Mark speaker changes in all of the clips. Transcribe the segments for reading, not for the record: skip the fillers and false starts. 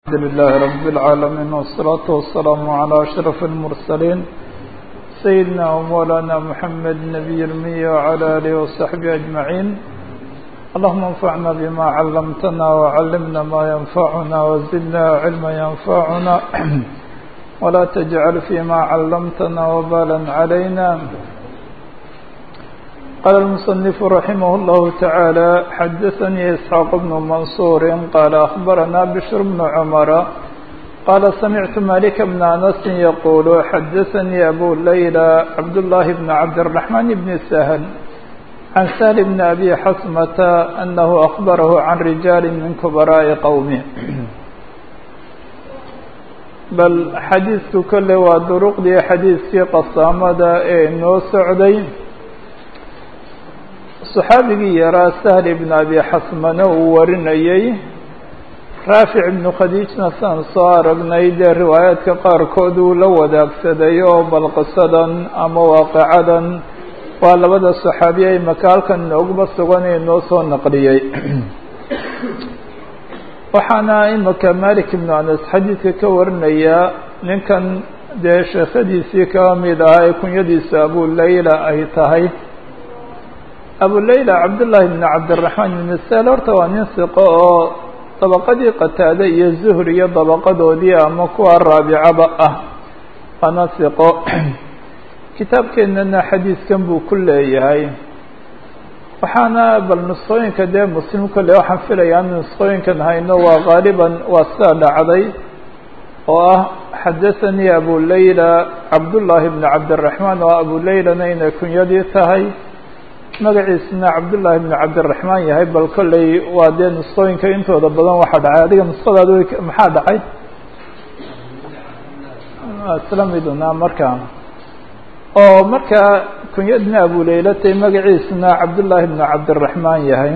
Speaker 1: الحمد لله رب العالمين والصلاة والسلام على أشرف المرسلين سيدنا ومولانا محمد النبي الأمي وعلى آله وصحبه أجمعين. اللهم انفعنا بما علمتنا وعلمنا ما ينفعنا وزدنا علما ينفعنا ولا تجعل فيما علمتنا وبالا علينا. قال المصنف رحمه الله تعالى: حدثني إسحاق بن منصور قال أخبرنا بشر بن عمر قال سمعت مالك بن أنس يقول: حدثني أبو ليلى عبد الله بن عبد الرحمن بن سهل عن سهل بن أبي حسمة أنه أخبره عن رجال من كبراء قومه. بل حديث كل ودرق دي حديث في قصامة إنه سعدي صحابي يرى سهل بن أبي حسمة ورنيي رافع بن خديج نسان صار بنيد روايات كقار كودو لو ذاك سديو بل قصدا أما واقعدا ولا بدا الصحابي مكال كان عقب السغني نوصو نقليي. وحنا إنك مالك بن أنس حديث كورنيا نكن ديش خديثي كامل يكون يديس أبو الليلة أي تهي أبو الليلى عبد الله بن عبد الرحمن بن سهل ورتوانين ثقة طبقة قتادة الزهري طبقة ودي مكوى الرابعة بقى أنا ثقة كتاب كأننا حديث كان بو كل هاي وحنا بالنصين كده مسلم كل واحد في الأيام النصين كان هاي نوى غالبا وسال علي. وحدثني أبو الليلى عبد الله بن عبد الرحمن وأبو الليلى نين يكون يدي تهي magaciisna cabdullaahi bn cabdiraxmaan yahay bal kolley waa dee nusqooyinka intooda badan waxaa dhacay adiga nusqadaad maxaa dhacay isla miduna markaa oo markaa kunyadna abuleylatay magaciisna cabdullaahi bn cabdiraxmaan yahay.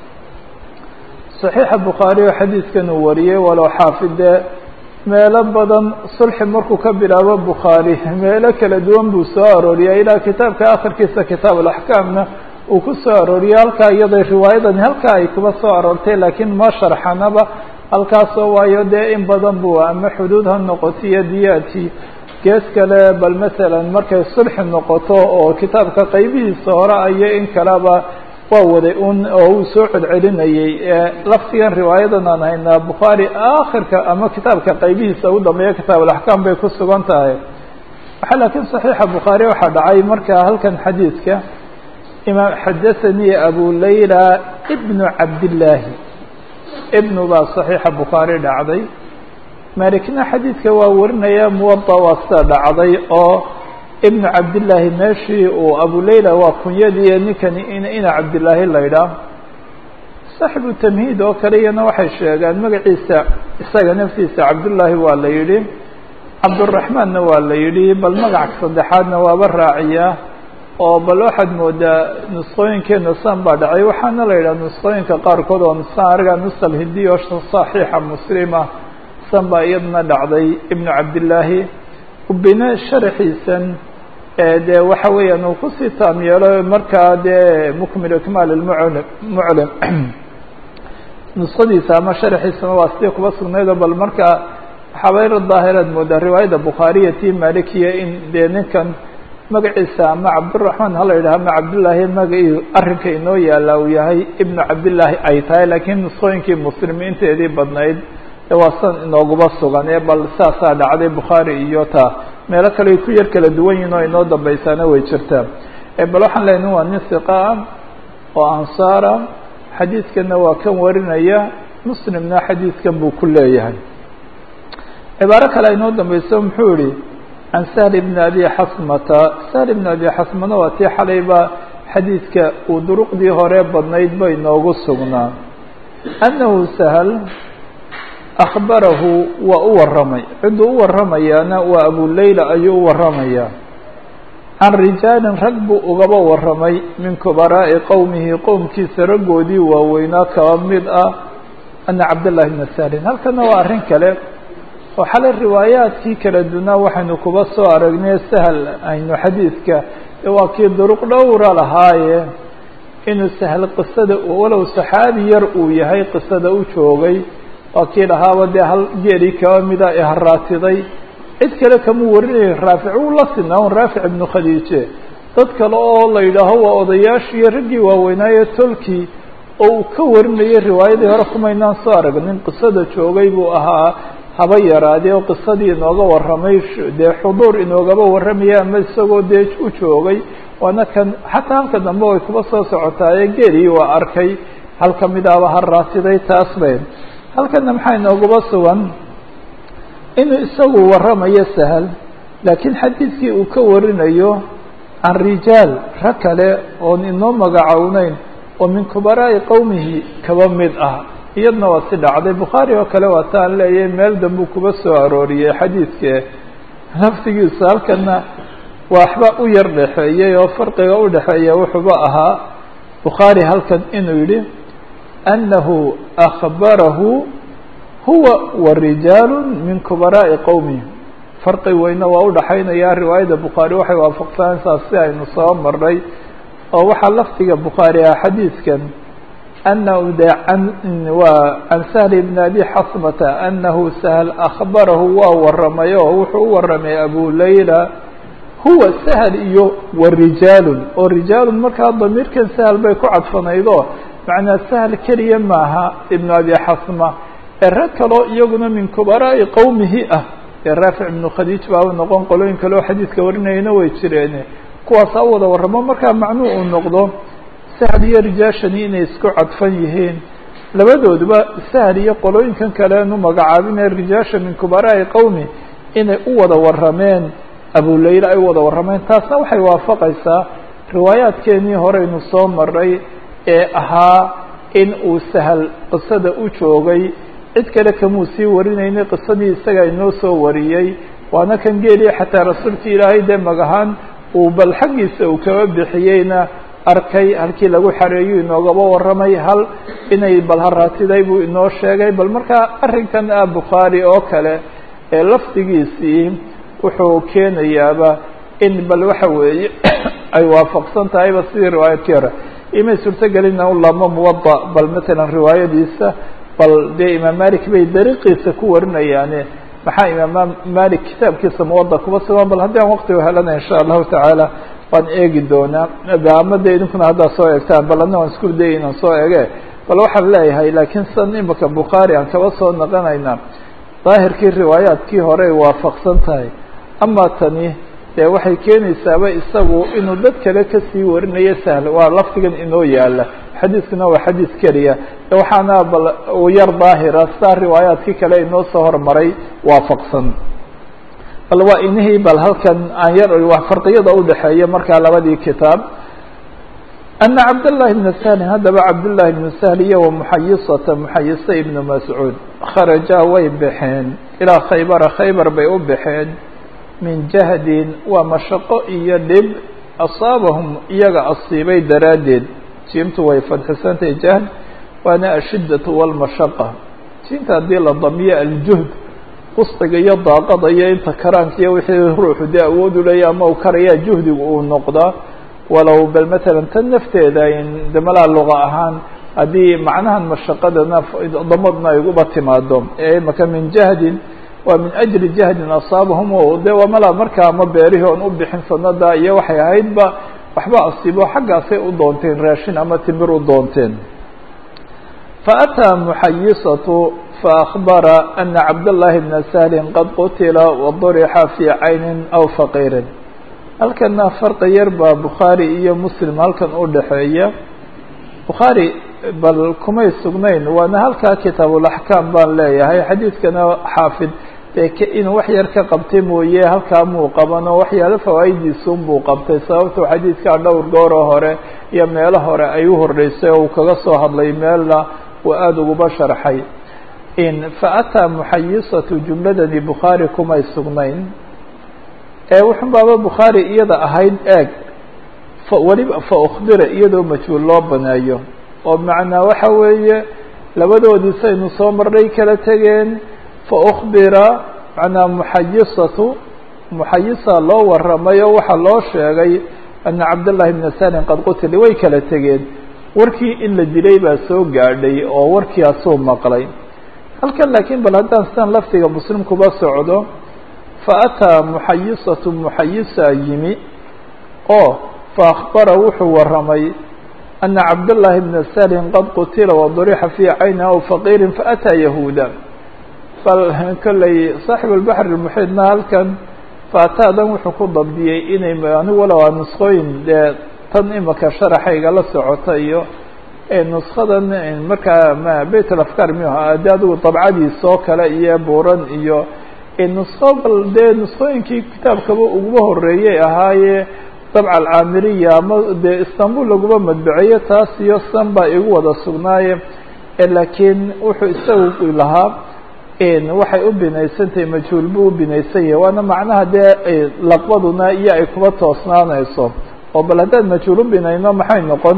Speaker 1: saxiixa bukhaari oo xadiidkan uu wariyey walow xaafide meelo badan sulxi markuu ka bilaabo bukhaari meelo kala duwan buu soo arooriyay ilaa kitaabka akhirkiisa kitaab alaxkaamna uu ku soo arooriyay halkaa iyadoo riwaayadan halkaa ay kuba soo aroortay laakiin ma sharxanaba halkaasoo waayo dee in badan buu ama xuduud ha noqoto iyo diyaadkii gees kale bal masalan markay sulxi noqoto oo kitaabka qaybihiisa hore ayo in kaleba waa waday un oo uu soo celcelinayay laftigan riwaayadan aan haynaa bukhaari aakhirka ama kitaabka qaybihiisa ugu dambeeya kitaab alaxkaam bay ku sugan tahay. waxaa laakiin saxiixa bukhaari waxaa dhacay markaa halkan xadiidka imaam xadathanii abu layla ibnu cabdillaahi ibnu baa saxiixa bukhaari dhacday. maalikna xadiidka waa warinaya muwada waa sida dhacday oo ibnu cabdillaahi meeshii uu abu layla waa kunyadii ninkani ina cabdillaahi laydhaa. saaxibu tamhiid oo kale iyana waxay sheegaan magaciisa isaga naftiisa cabdullaahi waa la yidhi, cabduraxmaanna waa la yidhi, bal magac saddexaadna waaba raaciyaa oo bal waxaad moodaa nusqooyinkeena san baa dhacay. waxaana la yidhaha nusqooyinka qaarkood oo san ariga nusal hindiya oo saxiixa muslima san baa iyadana dhacday ibnu cabdillaahi bina sharxiisan dee waxa weeyaan uu kusii taam yeelo markaa dee mukmil ikmaal muclim nusqadiisa ama sharxiisana waa sidii kuba sugnaydo bal markaa xabayr daahiraad moodaa riwaayadda bukhaariya tii malikiya in dee ninkan magaciisa ama cabduraxmaan hala yidhaha ama cabdullaahi magacii arrinka inoo yaala uu yahay ibnu cabdillaahi ay tahay laakiin nusqooyinkii muslimiinteedii badnayd waa san inooguba sugan bal saasaa dhacday bukhaari iyo taa meelo kale ay ku yar kala duwan yihin oo inoo dambaysaana way jirtaa. bal waxaan leenahay waa nin hiqa ah oo ansaara xadiidkana waa kan warinaya muslimna xadiidkan buu ku leeyahay. cibaaro kale inoo dambayso muxuu yihi can sahl bn abi xasmata. sahl bn abi xasmana waa tii xalayba xadiidka uu duruqdii hore badnayd ba inoogu sugnaa annahu sahl akhbarahu waa u waramay ciduu u waramayaana waa abu layla ayuu u waramayaa can rijaalin rag buu ugaba waramay min kubaraa'i qowmihi qowmkiisa raggoodii waaweynaa kaba mid ah ana cabdullahi bna sahlin. halkana waa arrin kale oo xalay riwaayaadkii kala dunaa waxaynu kuba soo aragnay sahal aynu xadiidka waa kii duruq dhowra lahaaye inuu sahl qisada walow saxaabi yar uu yahay qisada u joogay waa kii dhahaaba dee hal geeli kaba mida ee haraatiday cid kale kamuu warinayay raafic uu la sinaa un raafic ibnu khadiije dad kale oo la yidhaaho waa odayaashiiyo raggii waaweynaaye tolkii oo uu ka warinayay riwaayadii hore kumaynaan soo arag nin qisada joogay buu ahaa haba yaraadee oo qisadii inooga warramay dee xuduur inoogaba warramaya ama isagoo dee u joogay waana kan xataa halka dambe way kuba soo socotaaye geelii waa arkay hal ka mid ahba haraatiday taas bay halkana maxaa inooguba sugan inuu isagu warramayo sahal laakiin xadiidkii uu ka warinayo can rijaal rag kale oon inoo magacowneyn oo min kubaraa'i qowmihi kaba mid ah iyadna waa si dhacday bukhaari oo kale waa taan leeyahay meel dambuu kuba soo arooriyey xadiidkee naftigiisa halkana waxba u yar dhexeeyey oo farqiga u dhexeeya wuxuuba ahaa bukhaari halkan inuu yidhi annahu akhbarahu huwa wa rijaalu min kubaraa'i qowmihi farqi weyne waa udhaxaynaya riwaayadda bukhaari waxay waafaqsanaysaa si aynu soo marnay oo waxaa lafdiga bukhaari ah xadiidkan أنه عن سهل بن أبي حصمة أنه سهل أخبره waa waramay oo wuxuu u waramay أبو ليلى هuوa سهل iyo ورiجاaل oo رiجاaل markaa ضميirkan سهل bay ku cadfanaydo مaعنaa سهل keliya maaha بن أبي حصمة ee rag kaloo iyaguna min كبراءi qowmihi ah ee raafic بن khadيج baa noqon qolooyin kale oo xadiidka warinayana way jireen kuwaasa u wada waramo markaa macnuu uu noqdo sahl iyo rijaashani inay isku cadfan yihiin labadooduba sahl iyo qolooyinkan kale nu magacaabinee rijaasha min kubaraa'i qowmi inay u wada warrameen abuleyla ay u wada warrameen taasna waxay waafaqaysaa riwaayaadkeenii horeynu soo maray ee ahaa in uu sahal qisada u joogay cid kale kamuu sii warinaynay qisadii isaga inoo soo wariyey waana kan geeliya xataa rasuulka ilaahay dee magahaan uu bal xaggiisa uu kaba bixiyeyna arkay halkii lagu xareeyu inoogaba warramay hal inay bal haraatiday buu inoo sheegay bal markaa arrinkan ah bukhaari oo kale ee lafdigiisii wuxuu keenayaaba in bal waxa weeye ay waafaqsan tahayba sidii riwaayadkii hore imay suurtagelina u laamo muwada bal matalan riwaayadiisa bal dee imaam malik bay dariiqiisa ku warinayaane maxaa imaam malik kitaabkiisa muwada kuba sugan bal haddii aan waqtiga helana insha allahu tacaala waan eegi doonaa ama de idinkuna haddaad soo eegtaan bal adna waan isku dayay inaan soo ege bal waxaan leeyahay laakiin san imaka bukhaari aan kaba soo naqanaynaa daahirkii riwaayaadkii hore ay waafaqsan tahay ama tani dee waxay keenaysaaba isagu inuu dad kale kasii warinayo sahl waa lafdigan inoo yaala xadiiskuna waa xadiis keliya waxaana bal u yar daahira saa riwaayaadkii kale inoo soo hormaray waafaqsan bal waa inihii bal halkan aan yar farqiyada udhexeeya markaa labadii kitaab أن cabdاللahi بن سهل haddaba cabdاللahi بن سهل iyo ومحayisata محayisa iبن mascuud kharajaa way baxeen ilaa khaybara khaybar bay u baxeen min jahdin waa mashaqo iyo dhib asaabahum iyaga asiibay daraaddeed jiimtu way fadxisantahay jahd waana ashidaة والmashaqa jiimta haddii la damiyo aljuhd usqiga iyo daaqada iyo inta karaanka iyo wixii ruuxu dee awood u leeya ama u karayaa juhdigu uu noqdaa walow bal matalan tan nafteeda de malaa luqa ahaan haddii macnahan mashaqadana damadna ay uguba timaado ee imaka min jahdin waa min ajli jahdin asaabahum o de waa malaa markaa ama beerihii oon u bixin sanada iyo waxay ahaydba waxba asiibo xaggaasay u doonteen raashin ama timir u doonteen faataa muxayisatu faأخbara أna cabdالlahi بna سهli qad qutila wadurixa fii cayni aw faqiirin halkana farqi yar baa bukhaari iyo muslim halkan u dhexeeya bukhaari bal kumay sugnayn waana halkaa kitaabulaxkaam baan leeyahay xadiidkana xaafid inuu wax yar ka qabtay mooye halkaa muu qaban oo waxyaalo fawaa'idiisun buu qabtay sababtoo xadiidkaa dhowr gooroo hore iyo meelo hore ay u horreysay oo uu kaga soo hadlay meelna uu aada uguba sharxay faataa muxayisatu jumladani bukhaari kumay sugnayn wuxun baaba bukhaari iyada ahayd eeg weliba faukbira iyadoo majhuul loo baneeyo oo macnaa waxa weeye labadoodii saynu soo marnay kala tegeen faukbira macnaa muxayisa loo warramay oo waxaa loo sheegay ana cabdالlahi bna sahlin qad qutila way kala tegeen warkii in la dilay baa soo gaadhay oo warkiiasuu maqlay halkan laakiin bal haddaan sidan laftiga muslim kuba socdo faataa muxayisatu muxayisa yimi oo faakbara wuxuu waramay ana cabdالlahi bna salim qad qutila wadurixa fii cayni aw faqiirin faataa yahuuda bal kolley saaxib albaxr اmuxiidna halkan faataadan wuxuu ku dabdiyey inay anigu walow aa nusqooyin dee tan imika sharaxayga la socota iyo nuskadan markaa beyt alafkaar miyuha de adigu dabcadiisa oo kale iyo buuran iyo nusko bal dee nuskooyinkii kitaabkaba uguba horeeyey ahaaye dabca alcaamiriya ama dee istanbul laguma madbaceeyo taas iyo san baa igu wada sugnaaye laakiin wuxuu isagu lahaa waxay u binaysantahay majhuul buu u binaysan yahay waana macnaha dee laqbaduna iyo ay kuba toosnaanayso oo bal haddaan majhuul u binayno maxay noqon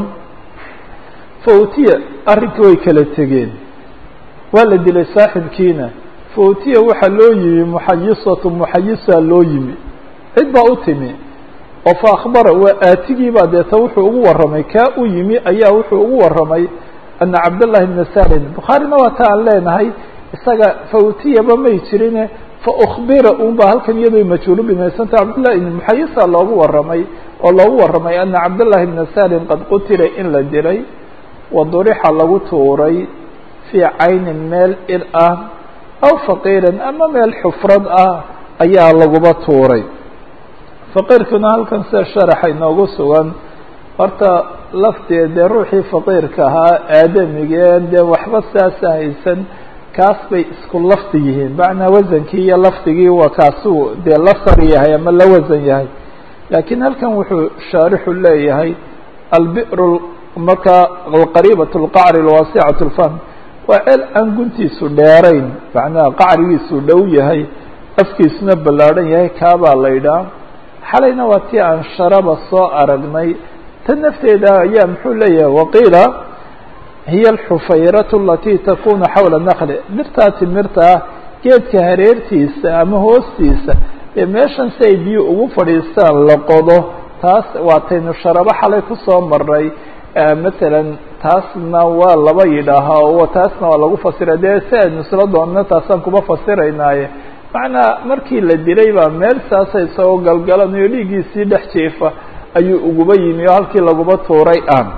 Speaker 1: fautiya arrinkii way kala tegeen waa la dilay saaxibkiina fautiya waxaa loo yimi muxayisatu muxayisa loo yimi cid baa u timi oo fa akhbara waa aatigiibaa deeta wuxuu ugu warramay kaa u yimi ayaa wuxuu ugu warramay ana cabdالlahi bna salim bukhaarina waa ta aan leenahay isaga fautiyaba may jirine faukbira un ba halkan iyadoo majhuulu binaysanta cabdالlahi ibn muxayisa loogu warramay oo loogu warramay ana cabdالlahi bna salim qad qutila in la dilay wadurixa lagu tuuray fii caynin meel ir ah aw faqiirin ama meel xufrad ah ayaa laguba tuuray faqiirkuna halkan sida sharaxa inoogu sugan horta lafteed dee ruuxii faqiirka ahaa aadamigeen dee waxba saasa haysan kaas bay isku lafdi yihiin macnaa wasankii iyo lafdigii waa kaasuu dee la sar yahay ama la wasan yahay laakiin halkan wuxuu shaarixu leeyahay albir markaa alqariibat alqacri alwaasicat alfahm waa ceel aan guntiisu dheerayn macnaha qacrigiisu dhow yahay afkiisuna ballaadhan yahay kaabaa la ydhaha xalayna waa tii aan sharaba soo aragnay tan nafteeda ayaa muxuu leeyahay waqiila hiya alxufayratu alatii takunu xawla nakli dhirtaa timirta ah geedka hareertiisa ama hoostiisa ee meeshan si ay biyo ugu fadhiistaan la qodo taas waa taynu sharabo xalay kusoo maray matalan taasna waa laba yidhaahaa oo taasna waa lagu fasira dee si aynu isla doonno taasaan kuma fasiraynaaye macnaa markii la dilay baa meel saasa isagoo galgalanayo dhiiggiisii dhex jeefa ayuu uguba yimi oo halkii laguba tuuray aan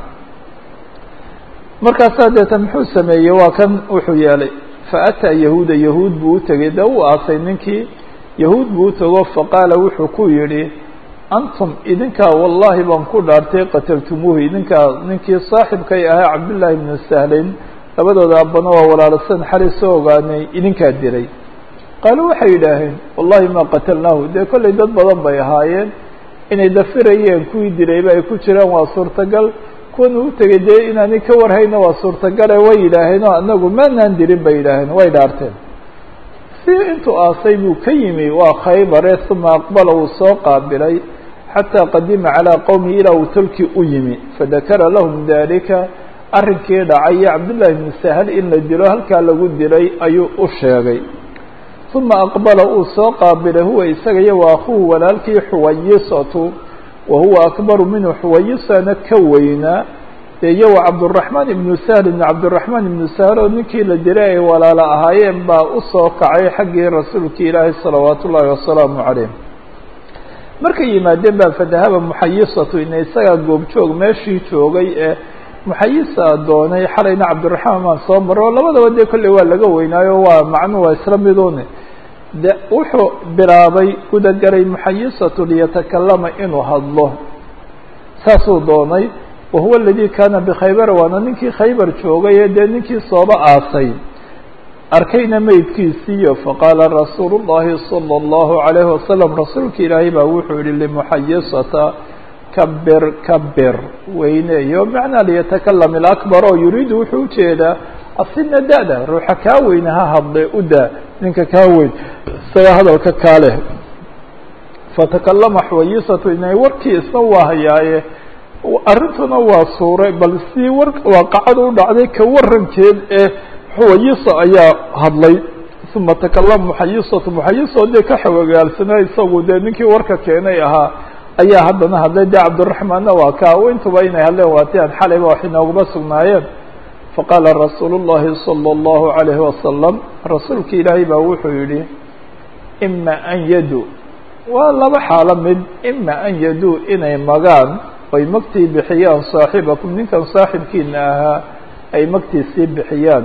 Speaker 1: markaasaa deeta muxuu sameeyey waa kan wuxuu yeelay faataa yahuuda yahuud buu u tegey dee uu aasay ninkii yahuud buu u tego faqaala wuxuu ku yidhi antum idinkaa wallahi baan ku dhaartay qataltumuuhu idinkaa ninkii saaxibkay ahaa cabdالlahi bnu sahlin labadooda abbana waa walaalasan xali soo ogaanay idinkaa diray qaaluu waxay yidhaaheen wallahi ma qatalnaahu dee kollay dad badan bay ahaayeen inay dafirayeen kuwii dilayba ay ku jiraan waa suurtagal kuwan u tegay dee inaanay ka warhayna waa suurtagale way yidhaaheenoo anagu maanaan dirin bay yidhaaheen way dhaarteen si intuu aasay buu ka yimi waa khaybare uma aqbala uu soo qaabilay xatىa qadima calىa qowmihi ilaa uu tolkii u yimi fadakara lahum dalika arrinkii dhacay iyo cabdالlahi bn sahl in la dilo halkaa lagu dilay ayuu u sheegay uma aqbala uu soo qaabilay huwa isaga iyo wa akuhu walaalkii xuwayisatu wa huwa akbaru minhu xuwayisana ka weynaa iyo wa cabdالرaحmaan ibnu sahl ibn cabdالرaحmaan ibnu sahl oo ninkii la dilay ay walaalo ahaayeen baa usoo kacay xaggii rasuulki ilaahi salawaat ullahi wasalaamu calayh markay yimaadeen baa fadahaba muxayisatu ina isagaa goobjoog meeshii joogay ee muxayisa doonay xalayna cabdiraxmaan baan soo maro oo labadaba dee kolley waa laga weynaayo waa macnuhu waa isla midune de wuxuu bilaabay gudagalay muxayisatu liyatakalama inuu hadlo saasuu doonay wahuwa aladii kaana bikhaybara waana ninkii khaybar joogay ee dee ninkii sooba aasay arkayna meydkiisiiyo faqaala rasuulu الlahi salى الlahu عalayhi wasalam rasuulka ilaahay baa wuxuu yihi limuxayisata kabir kabir weyneeyo macnaa liyatakalam ilakbar oo yuriidu wuxuu ujeedaa asina da-da ruuxa kaa weyne ha hadle u daa ninka kaa weyn isaga hadalka kaa leh fatakalama xuwayisatu inay warkii isna waa hayaaye arrintuna waa suuray bal si waaqacada u dhacday ka warankeed ee xuwayisa ayaa hadlay uma takalama muxayisatu muxayisa dee ka xawagaalsanaa isagu dee ninkii warka keenay ahaa ayaa haddana hadlay dee cabdiraxmaanna waa kaa intuba inay hadleen waa ti aan xalayba wax inooguma sugnaayeen faqaala rasuulu الlahi salى الlahu عalayhi wasalam rasuulka ilaahay baa wuxuu yihi ima an yadu waa laba xaalo mid ima an yaduu inay magaan oy magtii bixiyaan saaxibakum ninkan saaxibkiina ahaa ay magtiisii bixiyaan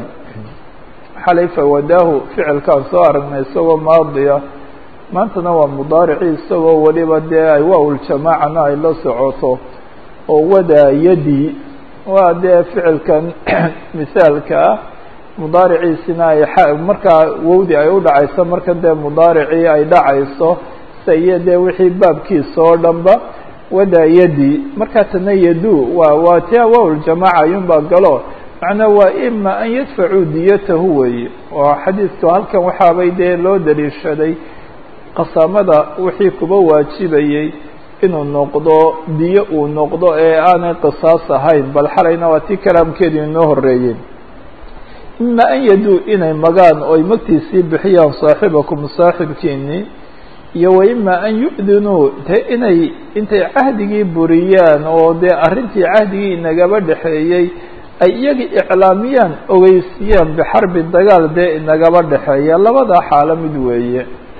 Speaker 1: xalay fawadaahu ficilkaan soo aragnay isagoo maadiya maantana waa mudaaricii isagoo weliba dee ay waaw-uljamaacana ay la socoto oo wadaa yadii waa dee ficilkan misaalka ah mudaariciisina ay markaa wowdi ay u dhacayso markan dee mudaaricii ay dhacayso iyo dee wixii baabkiisa oo dhanba wadaa yadii markaa tana yadu waa tia waaw-uljamaaca ayuunbaa galo macnaa waa ima an yadfacuu diyatahu weeye oo xadiidku halkan waxaabay dee loo daliishaday qasaamada wixii kuba waajibayey inuu noqdo diyo uu noqdo ee aanay qisaas ahayn bal xalayna waa tii kalaamkeedii inoo horeeyey ima an yaduu inay magaan oy magtiisii bixiyaan saaxibakum saaxibkiinii iyo wa ima an yu-dinuu dee intay cahdigii buriyaan oo dee arrintii cahdigii inagaba dhexeeyey ay iyagii iclaamiyaan ogeysiyaan bixarbi dagaal dee inagaba dhexeeya labada xaalo mid weeye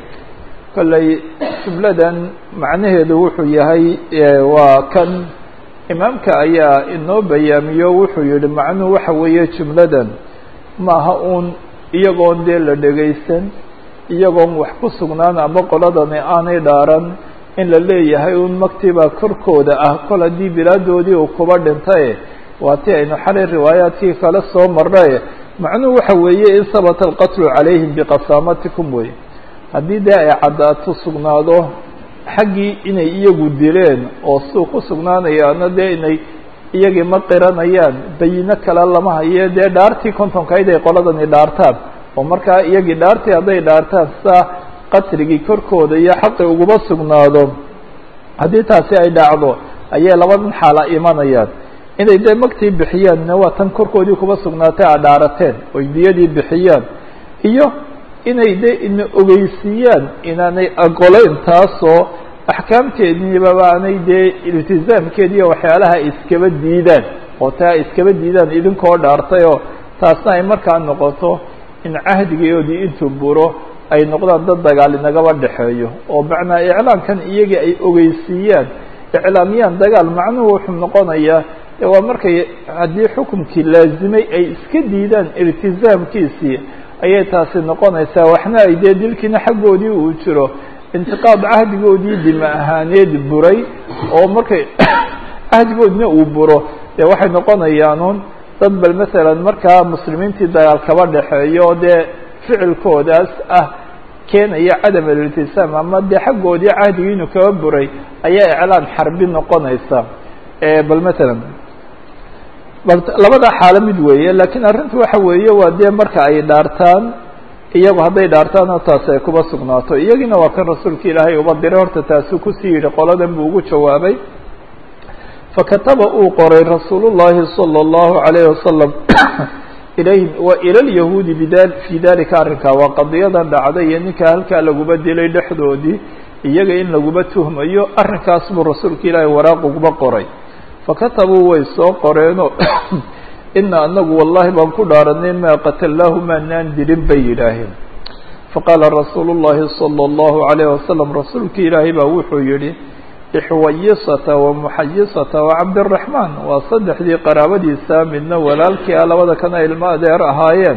Speaker 1: kolley jumladan macnaheedu wuxuu yahay waa kan imaamka ayaa inoo bayaamiyo wuxuu yihi macnuhu waxa weeye jumladan maaha uun iyagoon dee la dhegaysan iyagoon wax ku sugnaan ama qoladani aanay dhaaran in la leeyahay un magtibaa korkooda ah kol haddii bilaadoodii uu kuba dhintaye waa ti aynu xalay riwaayaadkii kale soo marnaye macnuhu waxa weeye in sabata alqatlu calayhim biqasaamatikum wey haddii dee ay caddaato sugnaado xaggii inay iyagu dileen oo suu ku sugnaanayaana dee inay iyagii ma qiranayaan bayino kale lama haye dee dhaartii kontonkayd ay qoladani dhaartaan oo markaa iyagii dhaartii hadday dhaartaan saa qatligii korkooda iyo xaqi uguma sugnaado haddii taasi ay dhacdo ayay labadan xaala imanayaan inay dee magtii bixiyaanna waa tan korkoodii kuba sugnaatay a dhaarateen oy diyadii bixiyaan iyo inay dee ina ogeysiiyaan inaanay aqolayn taasoo axkaamteediiba aanay dee iltizaamkeediiyo waxyaalaha iskaba diidaan oo taa iskaba diidaan idinkoo dhaartayoo taasna ay markaa noqoto in cahdigoodii intuu buro ay noqdaan dad dagaal inagaba dhexeeyo oo macnaa iclaamkan iyagii ay ogeysiiyaan iclaamiyaan dagaal macnuhu wuxuu noqonayaa waa markay haddii xukumkii laazimay ay iska diidaan iltizaamkiisii ayay taasi noqonaysaa waxna ay dee dilkiina xaggoodii uu jiro intiqaad cahdigoodii dima ahaaneed buray oo markay cahdigoodina uu buro dee waxay noqonayaanuun dad bal masalan markaa muslimiintii dagaal kaba dhexeeyo dee ficilkoodaas ah keenaya cadam aliltisaam ama dee xaggoodii cahdigii inuu kaba buray ayaa iclaan xarbi noqonaysa bal masalan labada xaalo mid weeye laakiin arrintu waxa weeye waa dee marka ay dhaartaan iyagu hadday dhaartaanoo taasi ay kuba sugnaato iyagiina waa kan rasuulka ilaahay uba diray horta taasuu kusii yidhi qoladan buu ugu jawaabay fakataba uu qoray rasuulu llahi salى اllahu عalayhi wasalam ilayhim wa ila lyahuudi fii dalika arrinkaa waa qadiyadan dhacday iyo ninka halkaa laguba dilay dhexdoodii iyaga in laguba tuhmayo arrinkaas buu rasuulka ilaahay waraaq uguba qoray fakatabuu way soo qoreenoo ina anagu wallahi baan ku dhaaranay maa qatalnaahu maanaan dilin bay yidhaaheen faqaala rasuulu llahi salى اllahu عalayh wasalam rasuulka ilaahay baa wuxuu yihi ixwayisata wamuxayisata wacabdiraxmaan waa saddexdii qaraabadiisa midna walaalkii ah labada kana ilmo adeer ahaayeen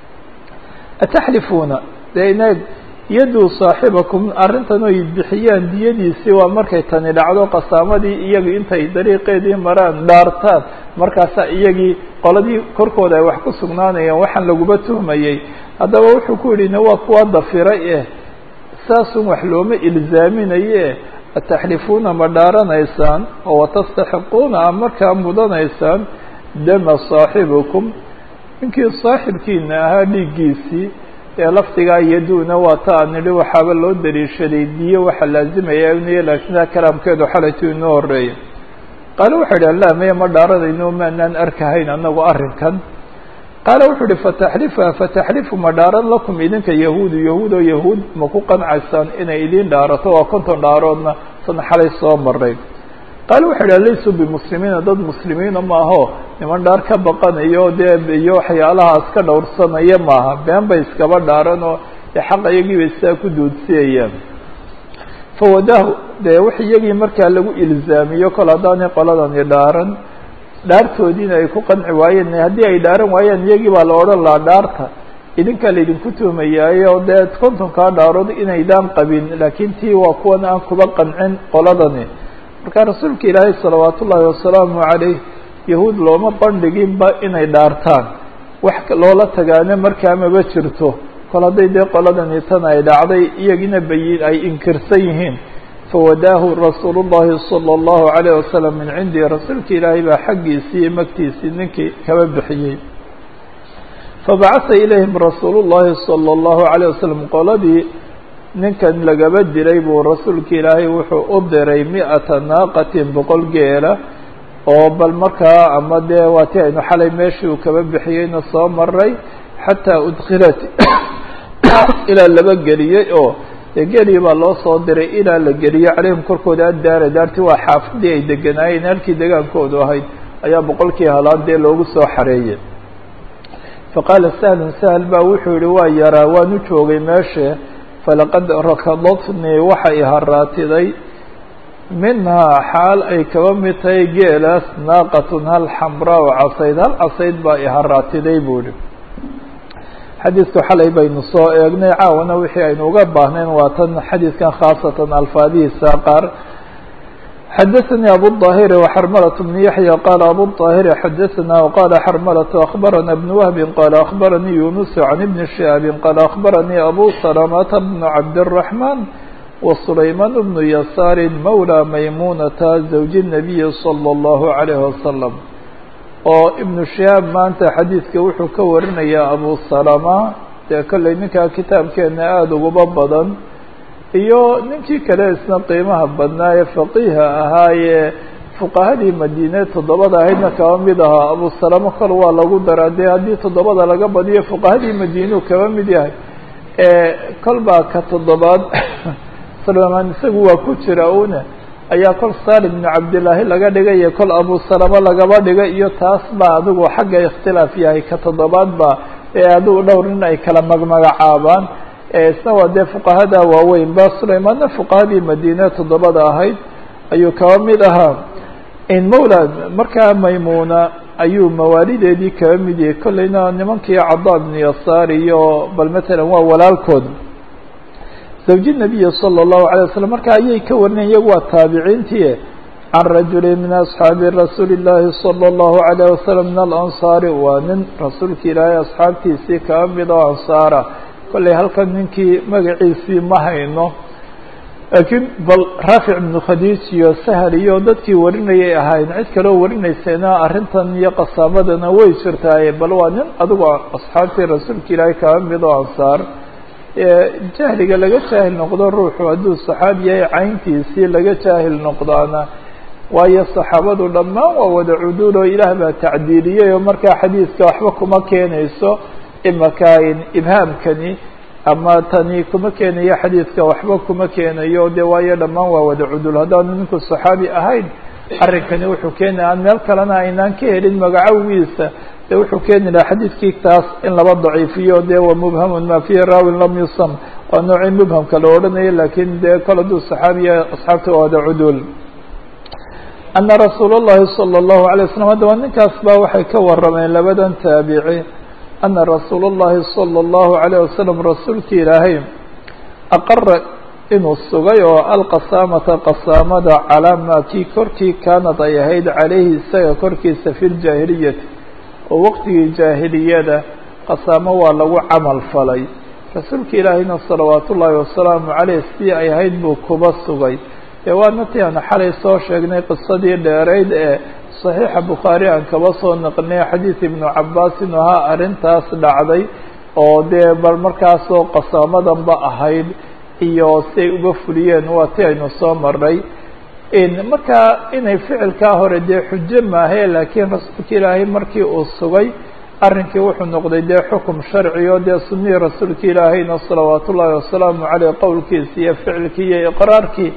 Speaker 1: ataxlifuuna dee inaag yaduu saaxibakum arrintan oy bixiyaan diyadiisii waa markay tani dhacdo qasaamadii iyagii intay dariiqeedii maraan dhaartaan markaasaa iyagii qoladii korkooda ay wax ku sugnaanayeen waxaan laguba tuhmayey haddaba wuxuu ku yidhi waa kuwa dafiray saasun wax looma ilzaaminaye ataxlifuuna ma dhaaranaysaan oo watastaxiquuna a markaa mudanaysaan dama saaxibikum ninkii saaxibkiina ahaa dhiiggiisii ee lafdigaa yaduuna waa ta aan nidhi waxaaba loo daliishaday diyo waxa laazimaya inay laakiin kalaamkeedu xalaytu inoo horeeya qaale wuxuu yidhi la maya ma dhaaranayno maanaan arkahayn anagu arrinkan qaale wuxuu yihi fataxlifu ma dhaaran lakum idinka yahuudu yahuudo yahuud ma ku qancaysaan inay idin dhaarato waa konton dhaaroodna sana xalay soo maray qaal wuxuu idhaha laysuu bimuslimiina dad muslimiina maaho niman dhaar ka baqanayo dee iyo waxyaalahaas ka dhowrsanaya maaha been bay iskaba dhaaran oo xaq iyagii bay sidaa ku duudsiyayaan fawadaahu dee wix iyagii markaa lagu ilzaamiyo kol haddaanay qoladani dhaaran dhaartoodiina ay ku qanci waayeen haddii ay dhaaran waayeen iyagii baa la odhan lahaa dhaarta idinkaa laydinku tuhmayaayo dee kontonkaa dhaarood inaydaan qabin laakiin tii waa kuwan aan kuba qancin qoladani marka rasuulka ilaahay salawaat ullaahi wasalaamu calayh yahuud looma bandhiginba inay dhaartaan wax loola tagaana markaa maba jirto kol hadday dee qoladani tan ay dhacday iyagina bayin ay inkirsan yihiin fawadaahu rasuulu llahi sala allahu calayh wasalam min cindi rasuulka ilaahay baa xaggiisii iyo magtiisii ninkii kaba bixiyey fabacasa ilayhim rasuulu llahi sala allahu calayh wasalam qoladii ninkan lagaba diray buu rasuulka ilaahay wuxuu u diray 100 naaqatin 100 geela oo bal markaa ama dee waati aynu xalay meeshii uu kaba bixiyeyna soo maray xataa udkilat ilaa laba geliyey oo geelii baa loo soo diray ilaa la geliyey calayhim korkooda addaara daarti waa xaafadii ay deganaayeen halkii degaankoodu ahayd ayaa 100kii halaan dee loogu soo xareeyey faqaala sahlun sahl baa wuxuu yihi waa yaraa waanu joogay meesha falaqad rakadatnii waxa i haraatiday minhaa xaal ay kaba mid tahay geelaas naaqatun hal xamraa o casayd hal casayd baa i haraatiday buu ihi xadiidku xalay baynu soo eegnay caawana wixii aynu uga baahnayn waa tan xadiidkan khaasatan alfaadihiisa qaar xadaثnي abu الطاhir وxrmlة بن yaحyى qال abu الطاhir xadaثna وqال xrmlة أخbarana بن وهb qال أخbarnii يuنس عن بن شهاب qال أخbarnii أbu سلمة بن cabdالرحمن وسlayman بن يسار mولى maymunata زوج النaبي صلى الله عليه وسلم oo iبن شهاab maanta xadiidka wuxuu ka warinayaa abu سلمة dee kolley ninkaa kitaabkeena aada uguba badan iyo ninkii kale isna qiimaha badnaa ee faqiiha ahaayee fuqahadii madiine 7 ahaydna kaba mid ahaa abu salama kol waa lagu daraa dee haddii 7 laga badiyo fuqahadii madiinuu kaba mid yahay kol baa ka 7aad salmaan isagu waa ku jira una ayaa kol salim ibnu cabdillaahi laga dhigay kol abu salama lagaba dhigay iyo taas baa adigu xagga ikhtilaaf yahay ka 7aad baa adigu dhowr nin ay kala magmagacaabaan isna waa dee fuqahada waaweyn ba sulaymaanna fuqahadii madiine 7 ahayd ayuu kaba mid ahaa mawla markaa maymuna ayuu mawaalideedii kaba mid yahay kolleyna nimankii cadaa ibnu yasaar iyo bal matalan waa walaalkood zawji nabiyi sala allahu alay wasalam marka ayay ka warinayen iyagu waa taabiciintii can rajuli min asxaabi rasuuli llaahi sala allahu alayh wasalam min alansaari waa nin rasuulka ilaahay asxaabtiisii kaba mid oo ansaara kolley halkan ninkii magaciisii ma hayno laakiin bal raafic ibnu khadiij iyo sahal iyo dadkii warinayay ahayn cid kaloo warinaysayna arrintan iyo qasaamadana way jirtaaye bal waa nin adigu asxaabtii rasuulka ilaahay kaba mid oo ansaar jahliga laga jaahil noqdo ruuxu hadduu saxaabi yahay cayntiisii laga jaahil noqdaana waayo saxaabadu dhammaan waa wada cuduul oo ilaah baa tacdiiliyey oo markaa xadiidka waxba kuma keenayso imaka ibhaamkani ama tani kuma keenayo xadiidka waxba kuma keenayo de waayo dhammaan waa wada cudul haddaanu ninku saxaabi ahayn arrinkani wuxuu keenaya aan meel kalena aynaan ka helin magacawigiisa de wuxuu keeni lahaa xadiidkii taas in laba daciifiyo de wa mubhamun ma fihi raawin lam yusam waa noocii mubhamka la odhanayo lakin dee kol hadduu saxaabiya asxaabta waa wada cudul ana rasuul اllahi salى الlahu عalيه waslm haddaba ninkaas ba waxay ka warameen labadan taabici ana rasuul الlahi salى الlahu عalيه wasalam rasuulki ilaahay aqara inuu sugay oo alqasaamata qasaamada calaa maa kii korkii kaanad ay ahayd calayhi isaga korkiisa fi ljaahiliyati oo waqtigii jaahiliyada qasaamo waa lagu camal falay rasuulka ilaahayna salawaat ullaahi wasalaamu caleyh sidii ay ahayd buu kuba sugay dee waana tii aan xalay soo sheegnay qisadii dheerayd ee صaxiixa bukhaari aan kaba soo naqnay xadiid ibnu cabaas inuu ahaa arrintaas dhacday oo dee bal markaasoo qasaamadanba ahayd iyo siay uga fuliyeen waa ti aynu soo maray markaa inay ficilkaa hore dee xujo maahe laakiin rasuulka ilaahay markii uu sugay arrinkii wuxuu noqday dee xukum sharci oo dee sunihii rasuulka ilaahayna salawaat ullaahi wasalaamu caleyh qowlkiisi iyo ficilkii iyo iqraarkii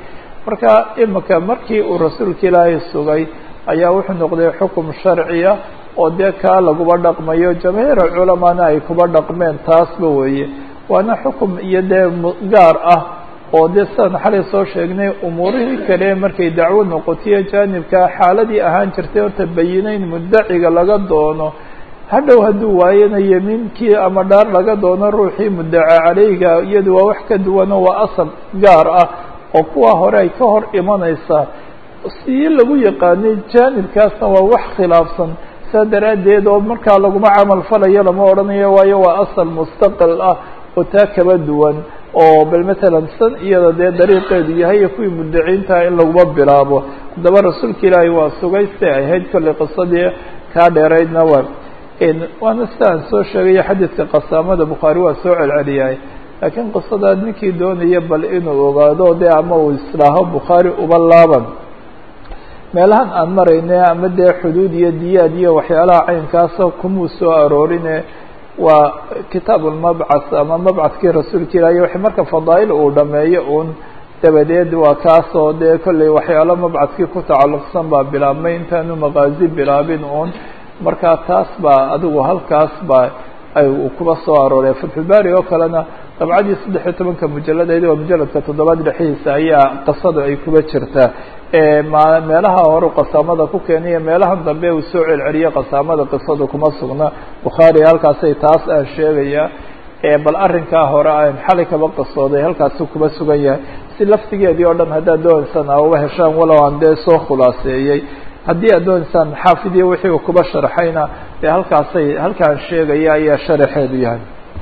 Speaker 1: marka imika markii uu rasuulka ilaahay sugay ayaa wuxuu noqday xukum sharciya oo dee kaa laguba dhaqmayo jamaahiir culamaana ay kuba dhaqmeen taasba weeye waana xukum iyo dee gaar ah oo dee sidaan xalay soo sheegnay umuurihii kale markay dacwo noqotiyo jaanibka xaaladii ahaan jirtay horta bayinayn muddaciga laga doono hadhow hadduu waayana yemiinkii ama dhaar laga doono ruuxii muddaca caleyga iyadu waa wax ka duwano waa asal gaar ah oo kuwa hore ay ka hor imanaysaa sii lagu yaqaanay jaanibkaasna waa wax khilaafsan saa daraaddeed oo markaa laguma camal falayo lama odhanayo waayo waa asal mustaqil ah oo taa kaba duwan oo bal matalan san iyada dee dariiqeedu yahay iyo kuwii muddaciintaha in laguma bilaabo haddaba rasuulka ilaahay waa sugay siday ahayd kollay qisadii kaa dheeraydna waana sida aan soo sheegayo xadiidka qasaamada bukhaari waa soo celceliyahay laakiin qisadaad ninkii doonaya bal inuu ogaado dee ama uu islaaho bukhaari uba laaban meelahan aan marayne ama dee xuduud iyo diyaad iyo waxyaalaha caynkaasa kumuu soo aroorine waa kitaab ulmabcas ama mabcadkii rasuulka ilaahay waxay marka fadaa'il uu dhameeyo uun dabadeed waa kaasoo dee kollay waxyaalo mabcadkii ku tacalluqsan baa bilaabmay intaanu maqaazi bilaabin uun marka taas baa adigu halkaas baa ay kuba soo arooray fatxulbaari oo kalena dabcadii 13 mujaladeed waa mujaladka 7 dhexdiisa ayaa qisada ay kuba jirtaa meelaha hore qasaamada ku keenaya meelahan dambe uu soo celceliyay qasaamada qisadu kuma sugna bukhaari halkaasay taas aan sheegaya bal arrinkaa hore aan xalay kaba qisooday halkaasu kuba sugan yahay si laftigeedii oo dhan haddaad doonaysan aa uga heshaan walow aan dee soo khulaaseeyey haddii aad doonaysaan xaafidiya wixii uu kuba sharxayna dee halkaan sheegaya ayaa sharaxeedu yahay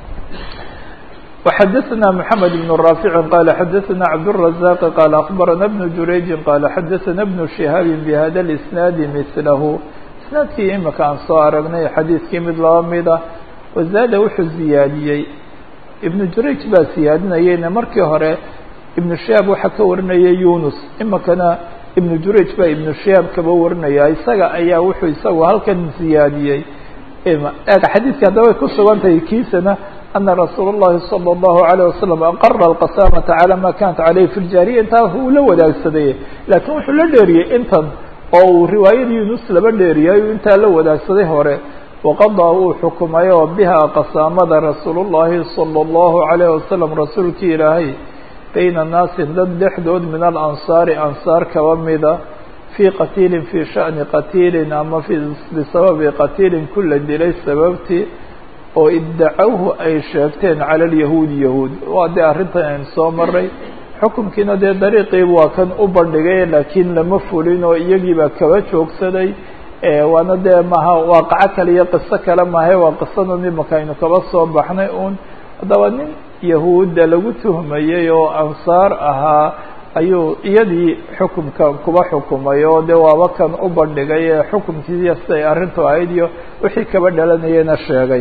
Speaker 1: وxdثna محمد بن رافع قال xdثna عبدالرزاق قال أخبرنا بن جurayج قال xdثna بن شهاaب بhda الإسناaد مثله isناadkii imika aan soo aragnay xadiiskii mid laba mida وزاada wuxuu ziyaadiyey iبن jurayج baa siyaadinayeyna markii hore iبن شهاaب waxaa ka warinaya يunus imikana iبن jurayج baa iبن شهاaب kaba warinaya isaga ayaa wuxuu isagu halkan ziyaadiyey xadiiska haddaba way ku sugan tahay kiisana أن رsuuل اللhi صلى الله عليه وسلم أقر القسامة على ma kanت عalيه في الجاaرية intaa uu la wadaagsaday lakin wuxuu la dheeriyey intan oo uu riwaayadii yunus laba dheeriyay intaa la wadaagsaday hore وaqaضىa uu xukumay oo biha qasaamada rasuul الlahi صلى الله عليه وسلم rasuulkii ilaahay bayna الناasi dad dhexdood min الأنصاar anصاar kaba mida في qatiili في شhأنi qatiili ama bisababi qatiili kula dilay sababtii oo iddacawhu ay sheegteen cala alyahuudi yahuud waa dee arrintan aynu soo maray xukunkiina dee dariiqiiba waa kan u bandhigay laakiin lama fulin oo iyagiibaa kaba joogsaday waana dee maha waaqaco kale iyo qiso kale mahe waa qisadan imaka aynu kaba soo baxnay uun haddaba nin yahuudda lagu tuhmayey oo ansaar ahaa ayuu iyadii xukumka kuba xukumay oo dee waaba kan u bandhigay ee xukumkiiya siday arrintu ahayd iyo wixii kaba dhalanayena sheegay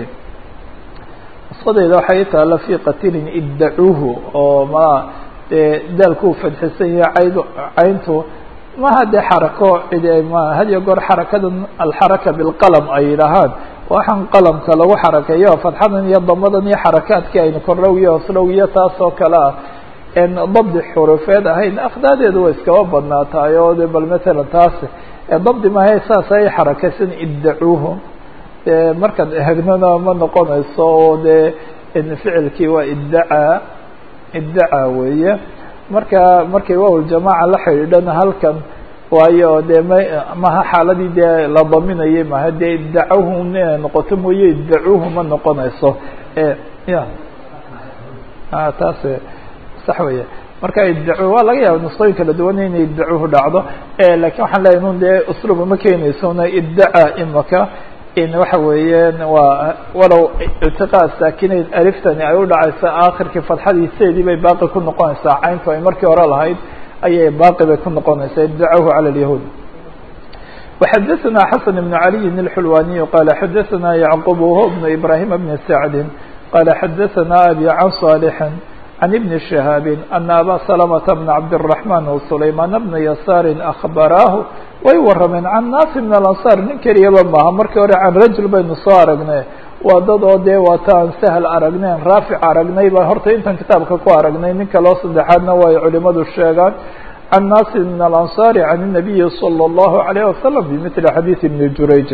Speaker 1: qisqadeyda waxay taala fii qatilin iddacuuhu oo ma dee daalku fadxisan yahay cayntu maha dee xarako cid ma had iyo goor xarakadan alxaraka bilqalam ay yidhaahaan waxaan qalamka lagu xarakeeyo fadxadan iyo damadan iyo xarakaadkii aynu korlow iyo hooslow iyo taas oo kale ah en dabdi xurufeed ahayn akhdaadeedu way iskaba badnaataay oo de bal matalan taas dabdi mahay saas ay xarakaysan iddacuuhu markaad ehegnona ma noqonayso oo dee ficilkii waa iddacaa weeye markay waawaljamaaca la xidhiidhana halkan waayo dee maha xaaladii dee la daminayay maha dee iddacawhu inay noqoto mooye iddacuuhu ma noqonayso ya taas sax weeye marka iddacuuhu waa laga yaaba nusqooyin kala duwan inay iddacuuhu dhacdo lakin waxaan leeyahay nun dee usluuba ma keenaysona iddacaa imaka waxa weeyaan waa walow iltiqaa saakinayn aliftani ay u dhacaysa aakhirkii fadxadiiseedii bay baaqi ku noqonaysaa cayntu ay markii hore lahayd ayay baaqi bay ku noqonaysaa iddacahu cala alyahuud وxadثna xaسن بن علي الحلواني qال xadثna يعقوب وهو بن إبراهيم بن سعد qال xadثna أbي عن صالح عن بن شهاaب أن أbا سلمة بن عبدالرحمن وسليمان بن يسار أخبراه way warameen can naasi min alansaar nin keliyaba maaha markii hore can rajul baynu soo aragnay waa dad oo dee waataan sahal aragneen raafic aragnay baa horta intan kitaabka ku aragnay nin kaloo saddexaadna way culimadu sheegaan عن ناس من الأنصار عن النبي صلى الله عليه وسلم بمثل حديث ابن جريج.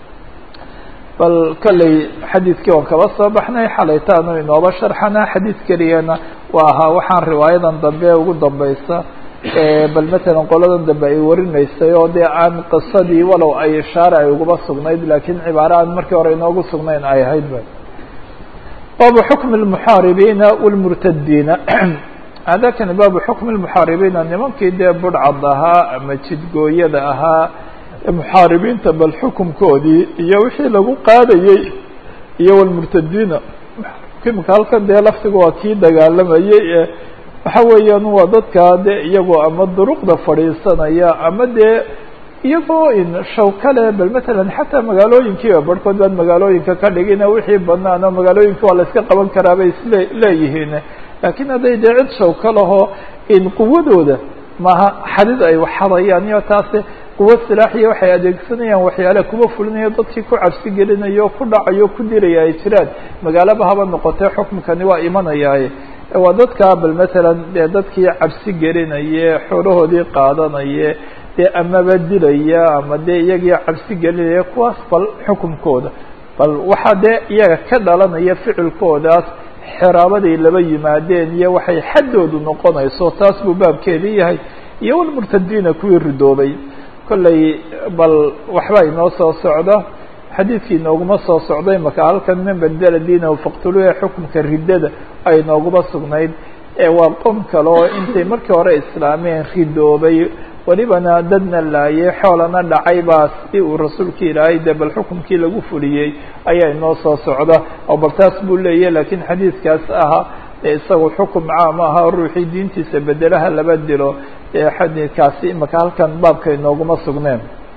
Speaker 1: bal kolley xadiidkii waan kaba soo baxnay xalaytaanu inooba sharxana xadiid keliyana waa ahaa waxaan riwaayadan dambe ugu dambaysa bal matalan qoladan dambe ay warinaysay oo dee aan qisadii walow ay ishaare ay uguba sugnayd laakiin cibaare aan markii hore inoogu sugnayn ay ahayd ba. baabu xukmi اlmuxaaribiina wاlmurtadiina hada kani baabu xukmi اlmuxaaribiina nimankii dee budhcad ahaa ama jidgooyada ahaa muxaaribiinta bal xukumkoodii iyo wixii lagu qaadayey iyo wlmurtadiina imika halkan dee laftiga waa kii dagaalamayey waxa weeyaan waa dadkaa dee iyagoo ama duruqda fadhiisanaya ama dee iyagoo in shawkale bal matalan xataa magaalooyinkiiba barhkood baan magaalooyinka ka dhigina wixii banaan oo magaalooyinka waa la iska qaban karaa bay isleeyihiin laakiin hadday dee cid shawka lahoo in quwadooda maaha xadid ay waxadayaan iyo taasi quwa silaaxiya waxay adeegsanayaan waxyaale kuma fulinayo dadkii ku cabsi gelinayo ku dhacayo ku diraya ay jiraan magaalaba haba noqotee xukmkani waa imanayaaye waa dadka bal matalan dee dadkii cabsi gelinaye xoolahoodii qaadanaye dee amaba dilaya ama dee iyagii cabsi gelinaya kuwaas bal xukumkooda bal waxaa dee iyaga ka dhalanaya ficilkoodaas xiraabaday laba yimaadeen iyo waxay xaddoodu noqonayso taas buu baabkeedii yahay iyo walmurtadiina kuwii ridoobay kolley bal waxba inoo soo socda xadiidkii inooguma soo socday maka halkan man badela diinahu faqtuluuha xukumka riddada ay inooguma sugnayd waa qom kale oo intay markii hore islaameen ridoobay welibana dadna laayay xoolana dhacay baa si uu rasuulki ilaahay dee bal xukumkii lagu fuliyey ayaa inoo soo socda oo bal taas buu leeyahy laakiin xadiidkaas ahaa isagu xukum caam aha ruuxii diintiisa bedelaha laba dilo xadiidkaasi imaka halkan baabka inooguma sugneen.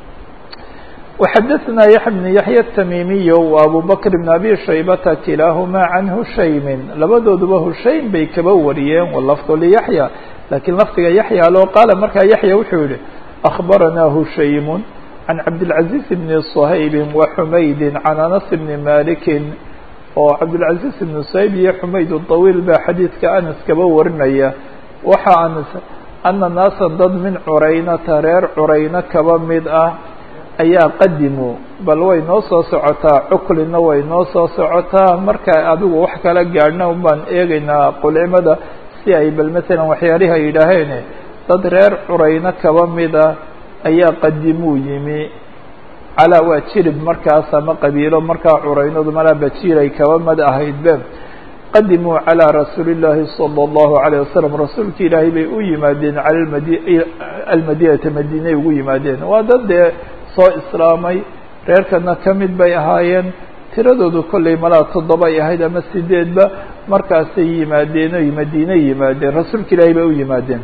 Speaker 1: وxadثna yaحya بن yaحyى التmimiy وabu bkr بن abi shaybata kilaaهma can hushaymin labadooduba hushaym bay kaba wariyeen wlafظ liyaحyى lakiin lafdiga yaحya loo qaala markaa yaحya wuxuu yihi أخbarana hushaym can cabdالعaزيز بn صhayb وxumayd can anas بn maliki oo cabdالعaزيز بn صhayb iyo xumayd الطawiil baa xadiidka anas kaba warinaya waxa anas ana naasa dad min curaynata reer curayna kaba mid ah ayaa qadimu bal way noo soo socotaa cuklina way noo soo socotaa marka adigu wax kala gaadhna baan eegaynaa qulcimada si ay bal matalan waxyaalihi ay yidhaaheen dad reer curayna kaba mida ayaa qadimuu yimi calaa waa jirib markaas ama qabiilo markaa curaynadu malaa bajiiray kaba mid ahaydbe qadimuu calىa rasuuli الlahi salى الlahu عalيه wasalam rasuulki ilaahay bay u yimaadeen cala almadinata madiinay ugu yimaadeen waa dad dee soo islaamay reerkana ka mid bay ahaayeen tiradoodu kolley malaa 7 ay ahayd ama 8ba markaasay yimaadeen oy madiine yimaadeen rasuulka ilaahay bay u yimaadeen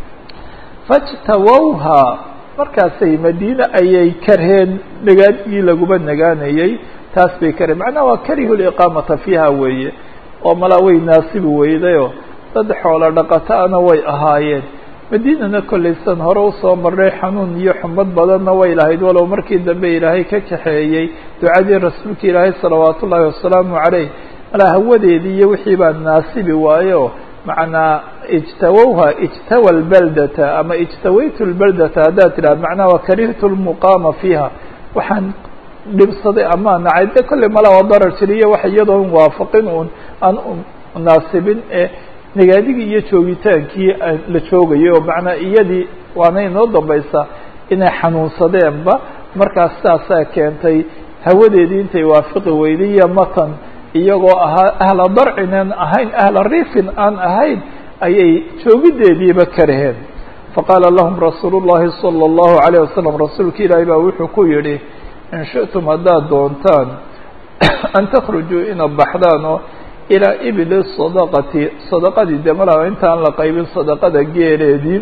Speaker 1: fajtawowha markaasay madiine ayay karheen nagaadgii laguba nagaanayey taas bay karheen macnaha waa karihu liqaamata fiiha weeye oo malaa way naasibi weydayoo dad xoolo dhaqataana way ahaayeen madiinana kolleysan hore usoo marnay xanuun iyo xumad badanna way lahayd walow markii dambe ilaahay ka kaxeeyey ducadii rasuulka ilaahay salawaat ullaahi wasalaamu caleyh malaa hawadeedii iyo wixii baa naasibi waayo macnaa ijtawowha ijtawa lbaldata ama ijtawaytu lbaldata haddaad tidhahda macnaha waa karihtu lmuqaama fiiha waxaan dhibsaday ama nacay de kolley malaa waa darar jiriyo wax iyadoon waafaqin un aan naasibin nagaadigii iyo joogitaankii la joogayay oo macnaa iyadii waana inoo dambaysa inay xanuunsadeenba markaas saasaa keentay hawadeedii intay waafiqi weyday iyo matan iyagoo ahaa ahla darcin aan ahayn ahla riifin aan ahayn ayay joogideediiba karaheen faqaala lahum rasuulu الlahi salى الlahu عalيه wasalam rasuulka ilaahay baa wuxuu ku yihi in shiئtum haddaad doontaan an takhrujuu inaad baxdaan oo ilaa ibli sadaqati sadaqadii de malaa intaan la qaybin sadaqada geeleedii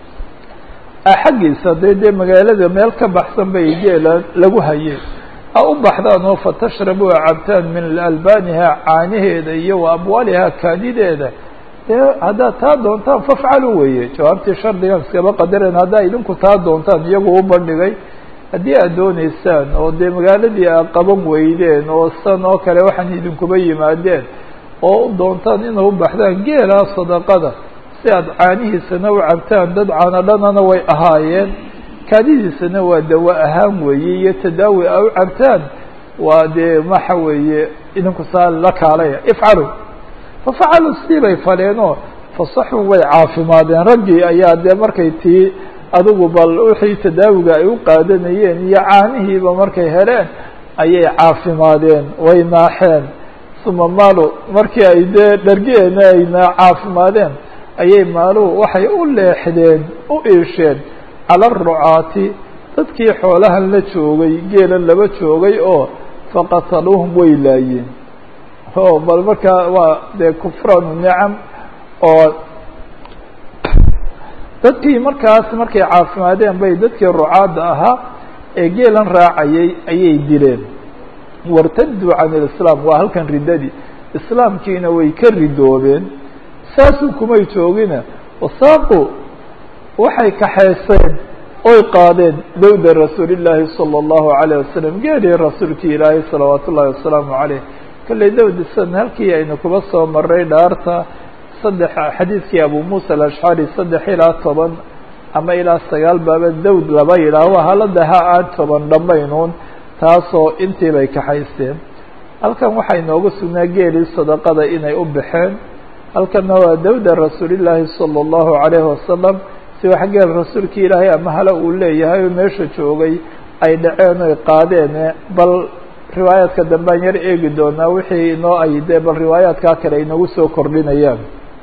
Speaker 1: xaggiisa dee magaalada meel ka baxsan bay geela lagu hayeen ha u baxdaan oo fatashrabu a cabtaan min albaaniha caanaheeda iyo wa abwaaliha kaadideeda dee haddaad taa doontaan fafcalu weeye jawaabtii shardigan iskaba qadareen haddaa idinku taa doontaan iyagu u bandhigay haddii aad dooneysaan oo dee magaaladii aad qaban weydeen oo san oo kale waxaan idinkuba yimaadeen oo u doontaan inay u baxdaan geela sadaqada si si aad caanihiisana u cabtaan dad caano dhanana way ahaayeen kaadidiisana waa dawo ahaan weeye iyo tadaawi a u cabtaan waa dee waxa weeye idinku saa la kaalaya ifcalu fafacaluu sidii bay faleenoo fasaxuu way caafimaadeen raggii ayaa dee markay tii adigu bal wixii tadaawiga ay u qaadanayeen iyo caanihiiba markay heleen ayay caafimaadeen way naaxeen uma maalu markii ay dee dhargeena ayna caafimaadeen ayay maaluhu waxay u leexdeen u iisheen cala arucaati dadkii xoolahan la joogay geelan laba joogay oo faqataluuhum way laayeen o bal markaa waa dee kufraanu nicam oo dadkii markaas markay caafimaadeen bay dadkii rucaadda ahaa ee geelan raacayay ayay dileen wartaduu can ilislaam waa halkan riddadii islaamkiina way ka ridoobeen saasuu kumay joogina wasaaqu waxay kaxayseen oy qaadeen dawda rasuulillaahi sala allahu calayh wasalam geelii rasuulkii ilaahay salawaatu ullahi wasalaamu caleyh kalley dawdisan halkii aynu kuba soo maray dhaarta xadiidkii abu muusa alashcari 3 ilaa 10 ama ilaa 9 baaba dawd laba yidhaaho haladaha aan 10 dhamaynuun taasoo intii bay kaxaysteen halkan waxay noogu sugnaa geelii sadaqada inay u baxeen halkanna waa dawda rasuulillaahi sala allahu calayhi wasalam si wax geel rasuulkii ilaahay ama hala uu leeyahay oo meesha joogay ay dhaceen oy qaadeen bal riwaayaadka dambaan yar eegi doonaa wixii inoo ay dee bal riwaayaadkaa kale inagu soo kordhinayaan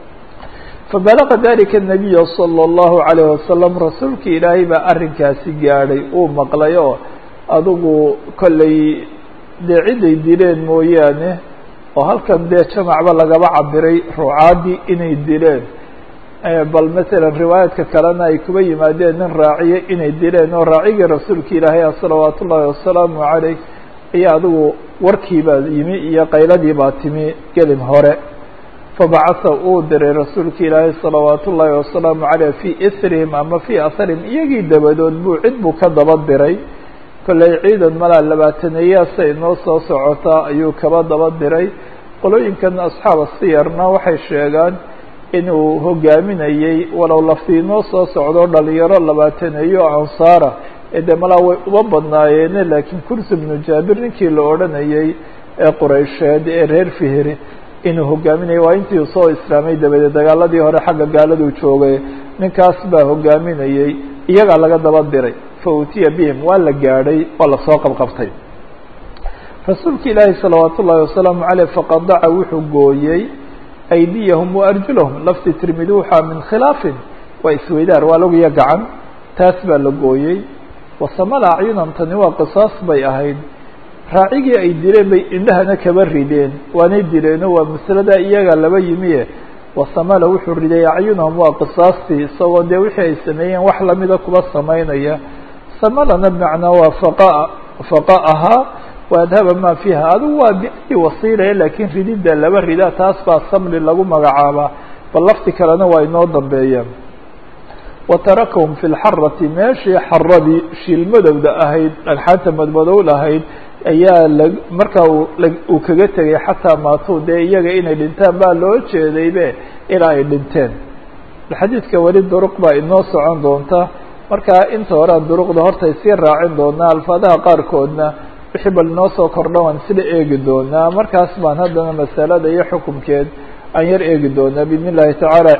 Speaker 1: fabalaqa dalika الnabiya salى اllahu عalayه wasalam rasuulkii ilaahay baa arrinkaasi gaadhay uu maqlay oo adigu kollay dee ciday dileen mooyaane oo halkan dee jamacba lagaba cabiray rucaadii inay dileen bal masalan riwaayaadka kalena ay kuba yimaadeen nin raaciye inay dileen oo raacigii rasuulka ilaahay salawaatu ullahi wasalaamu calayh ayaa adigu warkiibaa yimi iyo qayladii baa timi gelin hore fabacatha uu diray rasuulka ilaahay salawaatu ullaahi wasalaamu caleyh fii isrihim ama fii asarihim iyagii dabadood buu cid buu ka daba diray kollay ciidan malaa 20 inoo soo socotaa ayuu kaba daba diray qolooyinkan asxaaba siyarna waxay sheegaan inuu hogaaminayey walow laftii inoo soo socdo dhalinyaro 20 ansaara de malaa way uba badnaayeene laakiin kursi bnu jaabir ninkii la odhanayey ee quraysheed ee reer fihri inuu hogaaminayay waa intii soo islaamay dabadeed dagaaladii hore xagga gaaladuu joogay ninkaas baa hogaaminayey iyagaa laga daba diray fa utiya bihim waa la gaadhay waa lasoo qabqabtay rasuulka ilaahi salawaatu ullahi wasalaamu caleyh faqadaca wuxuu gooyey aydiyahum wa arjulahum lafti tirmidi waxaa min khilaafin waa isweydaar waa laguya gacan taas baa la gooyey wasamala acyunam tani waa qisaas bay ahayd raacigii ay dileen bay indhahana kaba rideen waanay dileeno waa masalada iyaga laba yimiye wasamala wuxuu riday acyunahum waa qisaastii isagoo dee wixii ay sameeyeen wax lamida kuba samaynaya samalana bimacnaa waa faqa'ahaa wa adhaba maa fiiha adigu waa biyi wasiilaya laakiin rididda laba rida taas baa samli lagu magacaabaa bal lafti kalena waa inoo dambeeyaan watarakahum fi lxarati meeshii xaradii shiilmadowda ahayd dhagxaanta madmadow lahayd ayaa markaa uu kaga tegay xataa maatuu dee iyaga inay dhintaan baa loo jeedaybe ilaa ay dhinteen xadiidka weli duruq baa inoo socon doonta markaa inta horean duruqda horta sii raacin doonaa alfaadaha qaarkoodna wixii bal inoo soo kordha waan sida eegi doonaa markaas baan haddana masalada iyo xukumkeed aan yar eegi doonaa biidn illahi tacaala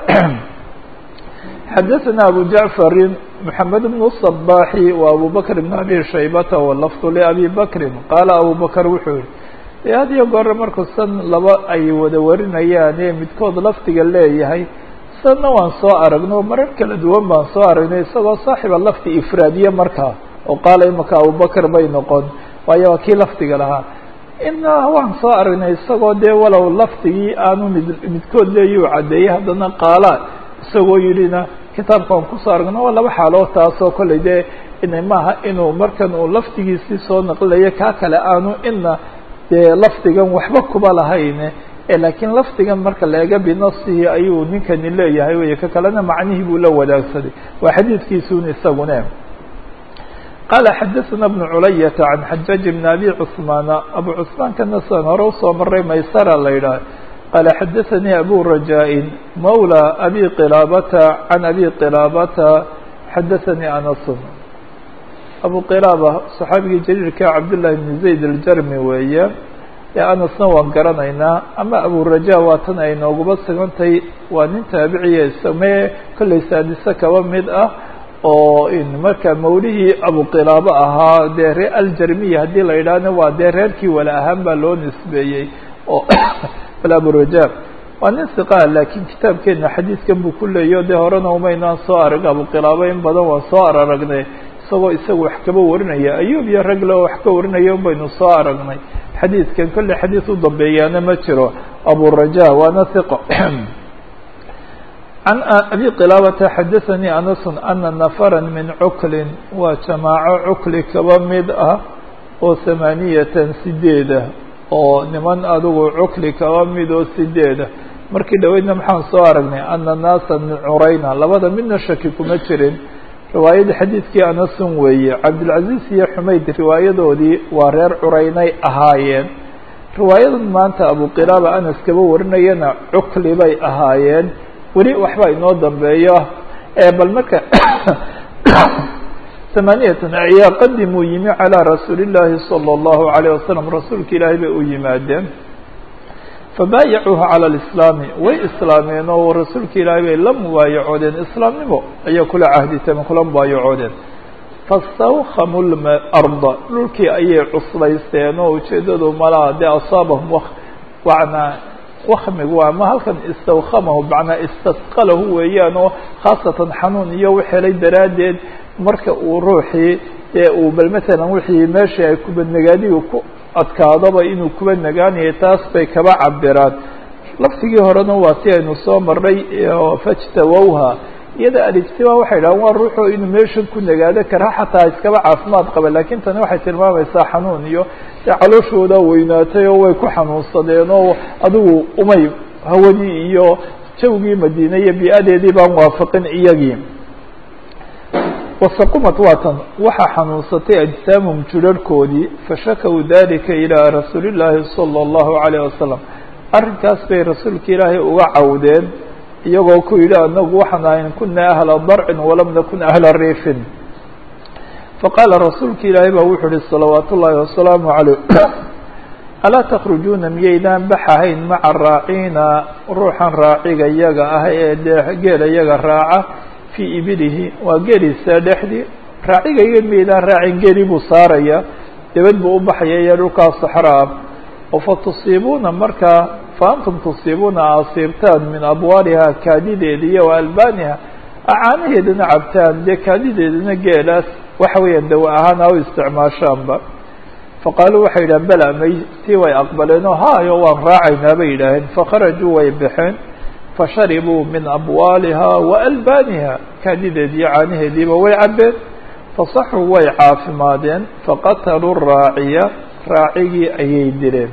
Speaker 1: xadaثna abu jacfari mحamed bn الصbaxi wa abu bakr bn abi shaybata walafdu labi bakri qaala abu bakr wuxuu yihi had iyo goore markuu san laba ay wada warinayaane midkood lafdiga leeyahay sanna waan soo aragno marar kala duwan baan soo aragnay isagoo saaxiba lafdi ifraadiye markaa oo qaala imaka abu bakr bay noqon waayo waa kii lafdiga lahaa ina waan soo aragnay isagoo dee walow lafdigii aanu midkood leeyuu caddeeyey haddana qaala isagoo yidhina kitaabka aan kusoo aragno waa laba xaalood taasoo kollay dee ina maaha inuu markan uu lafdigiisii soo naqlilayo kaa kale aanu ina dee lafdigan waxba kuba lahayne laakiin lafdigan marka la ega binafsihi ayuu ninkani leeyahay wey ka kalena macnihii buu la wadaagsaday waa xadiidkiisuun isagune qaala xadaثna بن culayata can xajaaج bn abi cثmaana abu cثmaan kana sidan hore usoo maray maysara la yidhaah قال xdثnي أbو رجاء mولى أbي qلابة عن أbي qلابة xdثnي أنس أbو qلابة صxaabigii jليilka cabdاللahi بن زayd الجrمي weeye أنسna waan garanaynaa ama أbو رجاء waa tan ay nooguba sugantay waa nin taabiciye same kollay saadise kaba mid ah oo marka mawlihii أbو qلابة ahaa dee reer aljermiya haddii la yidhaahna waa dee reerkii wala ahaan baa loo nisbeeyey oo أbو رجاء waa nin ثقة lakiin kitaabkeena xadiidkan buu ku leeyo dee horena umaynaan soo arag أbو qلابة in badan waan soo aragnay isagoo isaga wax kaba warinaya ayub iyo ragle oo wax ka warinaya baynu soo aragnay xadiidkan kolley xadiid u dambeeyaana ma jiro أbو رجاء waana ثقة عن أbي qلابة xdثnي أنس أنa نفرا min cukli waa jamaaco cukli kaba mid ah oo 8 oo niman adigu cukli kaba mid oo 8 markii dhaweydna maxaan soo aragnay أna ناasa min curayna labada midna shaki kuma jirin riwaayadii xadiidkii anasun weeye cabdالعaزيز iyo xumayd riwaayadoodii waa reer curaynay ahaayeen riwaayadan maanta أbو qلابة anas kaba warinayana cukli bay ahaayeen weli waxba inoo dambeeyo bal marka 8 ayaa qadimuu yimi calىa rasuuli الlahi salى الlahu عalيه wasalam rasuulka ilaahay bay u yimaadeen fabaayacuuha calى اlislaami way islaameen oo rasuulka ilaahay bay la mubaayacoodeen islaamnimo ayay kula cahditeen kula mubaayacoodeen fastawkhamu arda dhulkii ayay cuslaysteen oo ujeedadu malaa dee asaabahum wana wakmigu waa ma halkan istawkhamahu macnaa istasqalahu weeyaan oo khaasatan xanuun iyo u helay daraaddeed marka uu ruuxii dee uu bal matalan wixii meeshii ay kubanagaadigu ku adkaadaba inuu kuba nagaanayay taas bay kaba cabiraan laftigii horena waa si aynu soo marnay fajtawowha iyada alijtimaa waxay dhahaan waa ruuxoo inuu meeshan ku nagaado kara xataa iskaba caafimaad qaba lakin tani waxay tilmaamaysaa xanuun iyo dee calooshooda weynaatay oo way ku xanuunsadeen oo adigu umay hawadii iyo jawgii madiine iyo bi-adeedii baan waafaqin iyagii wasaqumat waatan waxaa xanuunsatay ajsaamhum jurarhkoodii fashakaw dalika ilaa rasuuli llaahi salى الlahu عalيه wasalam arrinkaas bay rasuulka ilaahay uga cawdeen iyagoo ku yidhi anagu waxaan ahayn kuna ahla darcin walam nakun ahla riifin faqaala rasuulka ilaahay baa wuxuu uhi salawaat ullaahi wasalaamu عaleyh alaa takhrujuuna miyaydaan baxahayn maca raaciina ruuxan raaciga iyaga ah ee dee geela iyaga raaca fii ibilihi waa geeliisa dhexdii raacigayga miyaydaan raacin geeli buu saaraya dabad buu u baxaya iyo dhulkaas saxraa oo fatusiibuuna markaa faantum tusiibuuna asiibtaan min abwaaliha kaadideeda iyo wa albaaniha caanaheedana cabtaan dee kaadideedana geelaas waxa weeyaan dawa ahaan ha u isticmaashaanba faqaaluu waxay yidhahen bela may tii way aqbaleen oo haayo waan raacaynaa bay yidhaaheen fakharajuu way baxeen fasharibuu min abwaaliha wa albaaniha kaadideed iyo caanaheediiba way cabeen fasaxuu way caafimaadeen faqataluu raaciya raacigii ayay dileen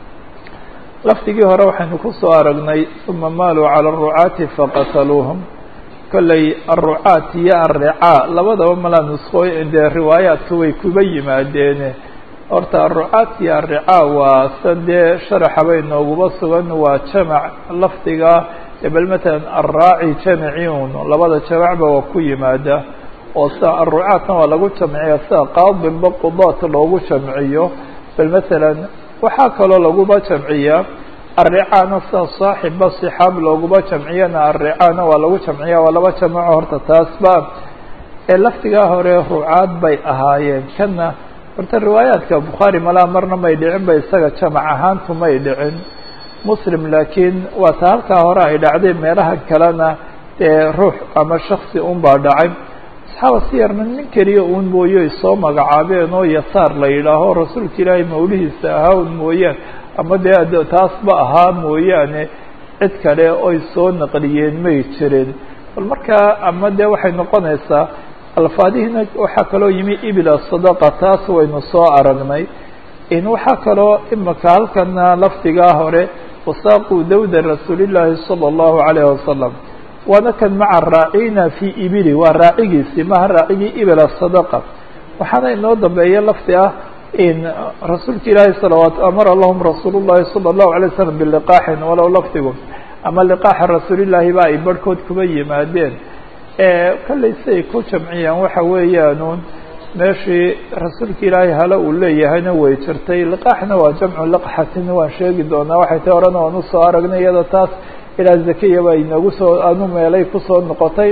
Speaker 1: lafdigii hore waxaynu ku soo aragnay uma maaluu calى الrucaati faqataluuhum kolley aلrucaat iyo alricaa labadaba malaa nuskooy dee riwaayaadka way kuba yimaadeene horta aلrucaat iyo alricaa waa san dee sharaxa bay nooguba sugan waa jamac lafdiga bal matalan alraaci jamciun labada jamacba waa ku yimaada oo sida alrucaatna waa lagu jamciya sida qaadinba qudaat loogu jamciyo bal matalan waxaa kaloo laguba jamciyaa alricaana sida saaxiba sixaab looguba jamciyana alricaana waa lagu jamciya waa laba jamaco horta taasba ee laftigaa hore rucaad bay ahaayeen kana horta riwaayaadka bukhaari malaa marna may dhicin ba isaga jamac ahaantu may dhicin muslim laakiin waa ta halkaa hore ay dhacday meelaha kalena dee ruux ama shaksi un baa dhacay asxaaba siyarna nin keliya uun mooye ay soo magacaabeen oo yasaar la yidhaaho rasuulka ilaahay mawlihiisa ahaa un mooyaan ama dee taasba ahaa mooyaane cid kale oy soo naqliyeen may jirin bal markaa ama dee waxay noqonaysaa alfaadihiina waxaa kaloo yimi ibla sadaqa taas waynu soo aragnay in waxaa kaloo imaka halkana lafdigaa hore wasaaquu dawda rasuulillaahi salى الlahu عalayه wasalam waana kan maca raaciina fii ibili waa raacigiisii maha raacigii ibla sadaqa waxaana inoo dambeeya lafdi ah rasuulka ilaahi salawaat amara lahum rasuul llahi salى الlahu عalيه waslm biliqaaxin walow lafdigu ama liqaaxa rasuulillaahi ba ay barhkood kuba yimaadeen kallay siay ku jamciyaan waxa weeyaanuun meeshii rasuulka ilaahay hala uu leeyahayna way jirtay liqaaxna waa jamcu liqxatin waan sheegi doonaa waxay tay horena waan usoo aragnay iyada taas ilaa zakiya ba inagu soo anu meelay kusoo noqotay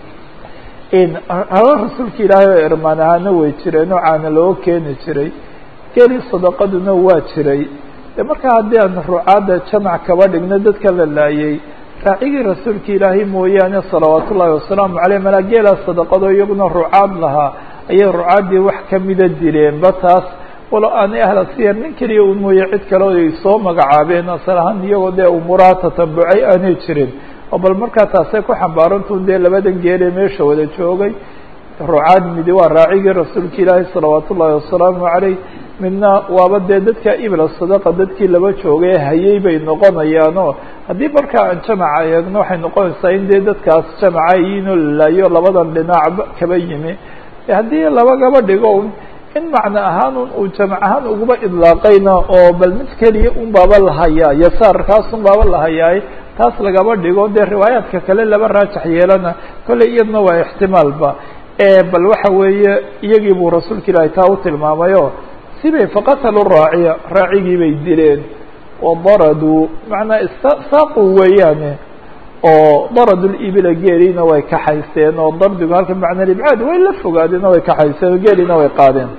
Speaker 1: hala rasuulka ilaahay oo irmaan ahaana way jireen oo caana loo keeni jiray geli sadaqaduna waa jiray marka haddii aan rucaadda jamac kaba dhigno dadka la laayay raacigii rasuulka ilaahay mooyaane salawaat ullaahi wasalaamu caleyh malaageela sadaqado iyaguna rucaad lahaa ayay rucaaddii wax kamida dileenba taas walo aanay ahla siyar nin keliya un mooye cid kale ay soo magacaabeen asal ahaan iyagoo dee umuuraha tatabucay aanay jirin oo bal markaa taasay ku xambaarantuun dee labadan geelee meesha wada joogay rucaad midi waa raacigii rasuulka ilaahay salawaat ullaahi wasalaamu caleyh midna waaba dee dadka ibla sadaqa dadkii laba joogay hayay bay noqonayaanoo haddii markaa aan jamaca eegno waxay noqonaysaa in dee dadkaas jamaca iinoo lalaayo labadan dhinacba kaba yimi haddii labagaba dhigo in macno ahaan uu jamac ahaan uguba idlaaqayna oo bal mid keliya un baaba lahayaa yasaarkaas un baaba lahayaay taas lagaba dhigo dee riwaayaadka kale laba raajax yeelana kolley iyadna waa ixtimaalba bal waxa weeye iyagii buu rasuulka ilaahay taa u tilmaamayo sibay faqatalu raaciya raacigii bay dileen wadaraduu macnaa saaqu weeyaane oo daradu libila geelina way kaxayseen oo dardigu halka macna libcaad way la fogaadeen oo way kaxayseen oo geelina way qaadeen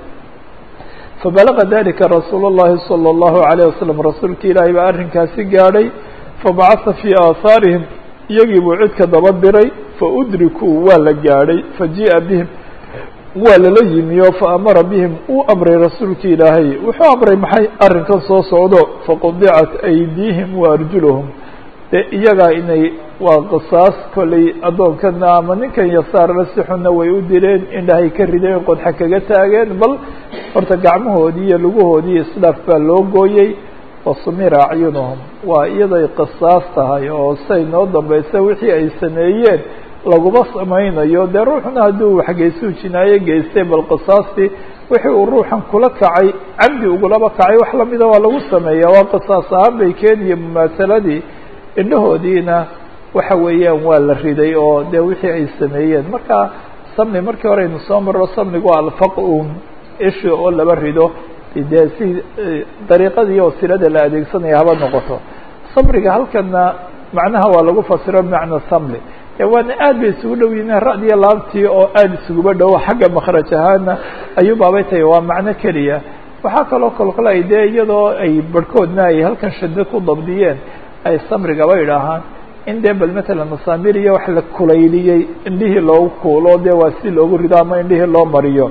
Speaker 1: fabalaga dalika rasuul الlahi salى الlahu عalيه wasalam rasuulka ilaahay baa arrinkaasi gaadhay fabacasa fii aahaarihim iyagii buu cidka daba diray faudrikuu waa la gaadhay fajii'a bihim waa lala yimi oo faamara bihim uu amray rasuulka ilaahay wuxuu amray maxay arrinkan soo socdo faqudicat aydiihim waarjuluhum dee iyagaa inay waa qisaas kollay addoonkana ama ninkan yasaarna si xunna way u dileen indhahay ka rideen qodxa kaga taageen bal horta gacmahoodii iyo lugahoodii islaaf baa loo gooyey wasumira acyunuhum waa iyaday qisaas tahay oo say noo dambaysa wixii ay sameeyeen laguma samaynayo dee ruuxna hadduu waxgeysuu jinaayo geystay bal qisaastii wixii uu ruuxan kula kacay camdi ugulaba kacay wax lamida waa lagu sameeya waa qisaas ahaan bay keeniya mumaasaladii indhahoodiina waxa weeyaan waa la riday oo dee wixii ay sameeyeen marka samni markii hore aynu soo marro samnigu alfaq-un ishi oo laba rido dee si dariiqadii wasilada la adeegsanaya haba noqoto samriga halkana macnaha waa lagu fasiro bimacna samli waana aad bay isugu dhow yihiin ra'diya laabtii oo aada isuguba dhowo xagga makraj ahaana ayuu baabay tahay waa macno keliya waxaa kaloo kolkolay dee iyadoo ay barhkoodna ay halkan shado ku dabdiyeen ay samrigaba idhaahaan in dee bal matalan masaamir iyo wax la kulayliyey indhihii loogu kuulo dee waa si loogu rido ama indhihii loo mariyo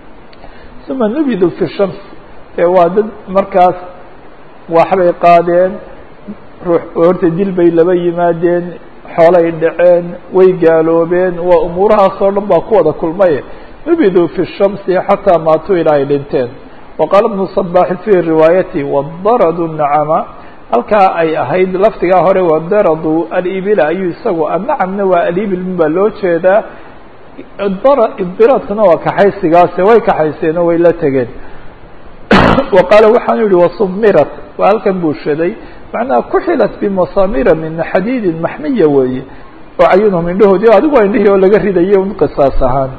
Speaker 1: uma nubidu fi shams waa dad markaas waxbay qaadeen ruux horta dil bay laba yimaadeen xoolay dhaceen way gaaloobeen waa umuurahaas oo dhan baa ku wada kulmay nubidu fi shamsi xataa maatuu ilaa ay dhinteen waqaala ibnu صabaxi fii riwaayati wadaradu nacama halkaa ay ahayd laftigaa hore wadaradu alibila ayuu isagu annacamna waa alibil baa loo jeedaa idiraadkuna waa kaxaysigaase way kaxayseen oo way la tegeen wa qaala waxaanu yihi wasumirat waa halkan buu shaday macnaha kuxilat bimasamira min xadiidin maxmiya weeye oo cayunhum indhahoodii adigu waa indhihii oo laga ridayo un qisaas ahaan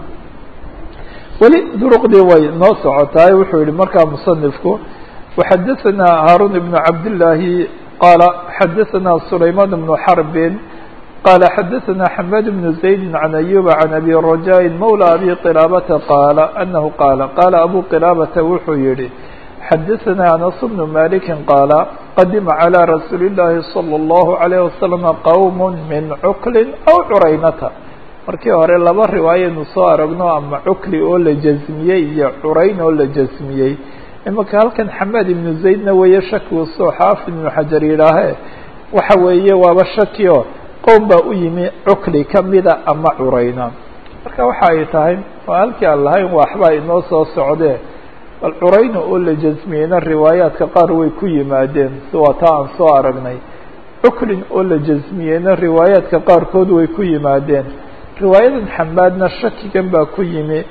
Speaker 1: weli duruqdii way noo socotaay wuxuu yihi markaa musanifku وxadaثna hاrun بن cabdاللahi qala xadaثna سulayman بن xرb qala xadaثna حmad بن زayd عan أyub عan abi رajاء mولى abi qilاabata qala anahu qala abu qilاabata wuxuu yihi xadaثna anas بن maliki qala qadima عlى rasuuli الlahi صلى الlaهu عalيه waسلم qowm min cukli aw curaynata markii hore laba riwaayaynu soo aragno ama cukli oo la jasmiyey iyo curayn oo la jasmiyey imaka halkan xamaad ibnu zaydna weeye shakigu soo xaafid ibnu xajar yidhaahe waxa weeye waaba shakio qowm baa u yimi cukli kamida ama curayna marka waxa ay tahay oo halkii aan lahayn waxbaa inoo soo socdee bal curayna oo la jasmiyeyna riwaayaadka qaar way ku yimaadeen waa taa aan soo aragnay cuklin oo la jasmiyeyna riwaayaadka qaarkood way ku yimaadeen riwaayadan xamaadna shakigan baa ku yimi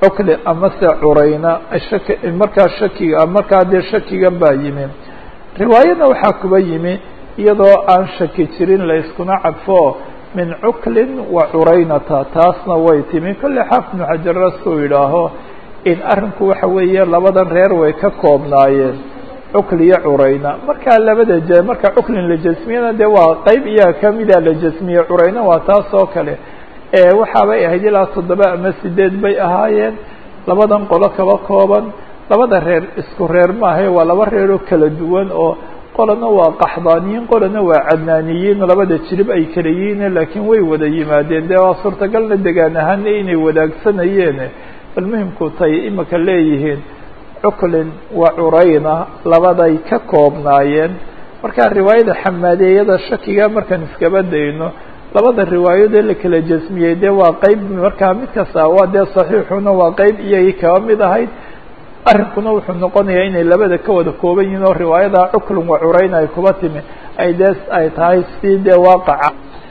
Speaker 1: cukli amase curayna markaa shakiga markaa dee shakigan baa yimi riwaayadna waxaa kuba yimi iyadoo aan shaki jirin la iskuna cadfo min cuklin wa curaynata taasna way timi kolley xaafid ibnu xajar rasuu yidhaaho in arrinku waxa weeye labadan reer way ka koobnaayeen cukli iyo curayna markaa labada marka cuklin la jasmiyana dee waa qeyb iyaga kamida la jasmiye curayna waa taas oo kale waxaabay ahayd ilaa 7 ama 8 bay ahaayeen labadan qolo kaba kooban labada reer isku reer maahae waa laba reeroo kala duwan oo qolana waa qaxdaaniyiin qolana waa cadnaaniyiin labada jirib ay kala yihiin laakiin way wada yimaadeen dee waa suurtagalna degaan ahaana inay wadaagsanayeen bal muhimku tay imika leeyihiin cuklin wa curayna labaday ka koobnaayeen markaa riwaayada xamaadeeyada shakiga markaan iskaba dayno labada riwaayadee la kala jasmiyey dee waa qeyb markaa mid kasta waa dee saxiixuna waa qeyb iyagii kaba mid ahayd arrinkuna wuxuu noqonayaa inay labada ka wada kooban yihiin oo riwaayada cuklin wa curayna ay kuba timi ay dee ay tahay si dee waaqaca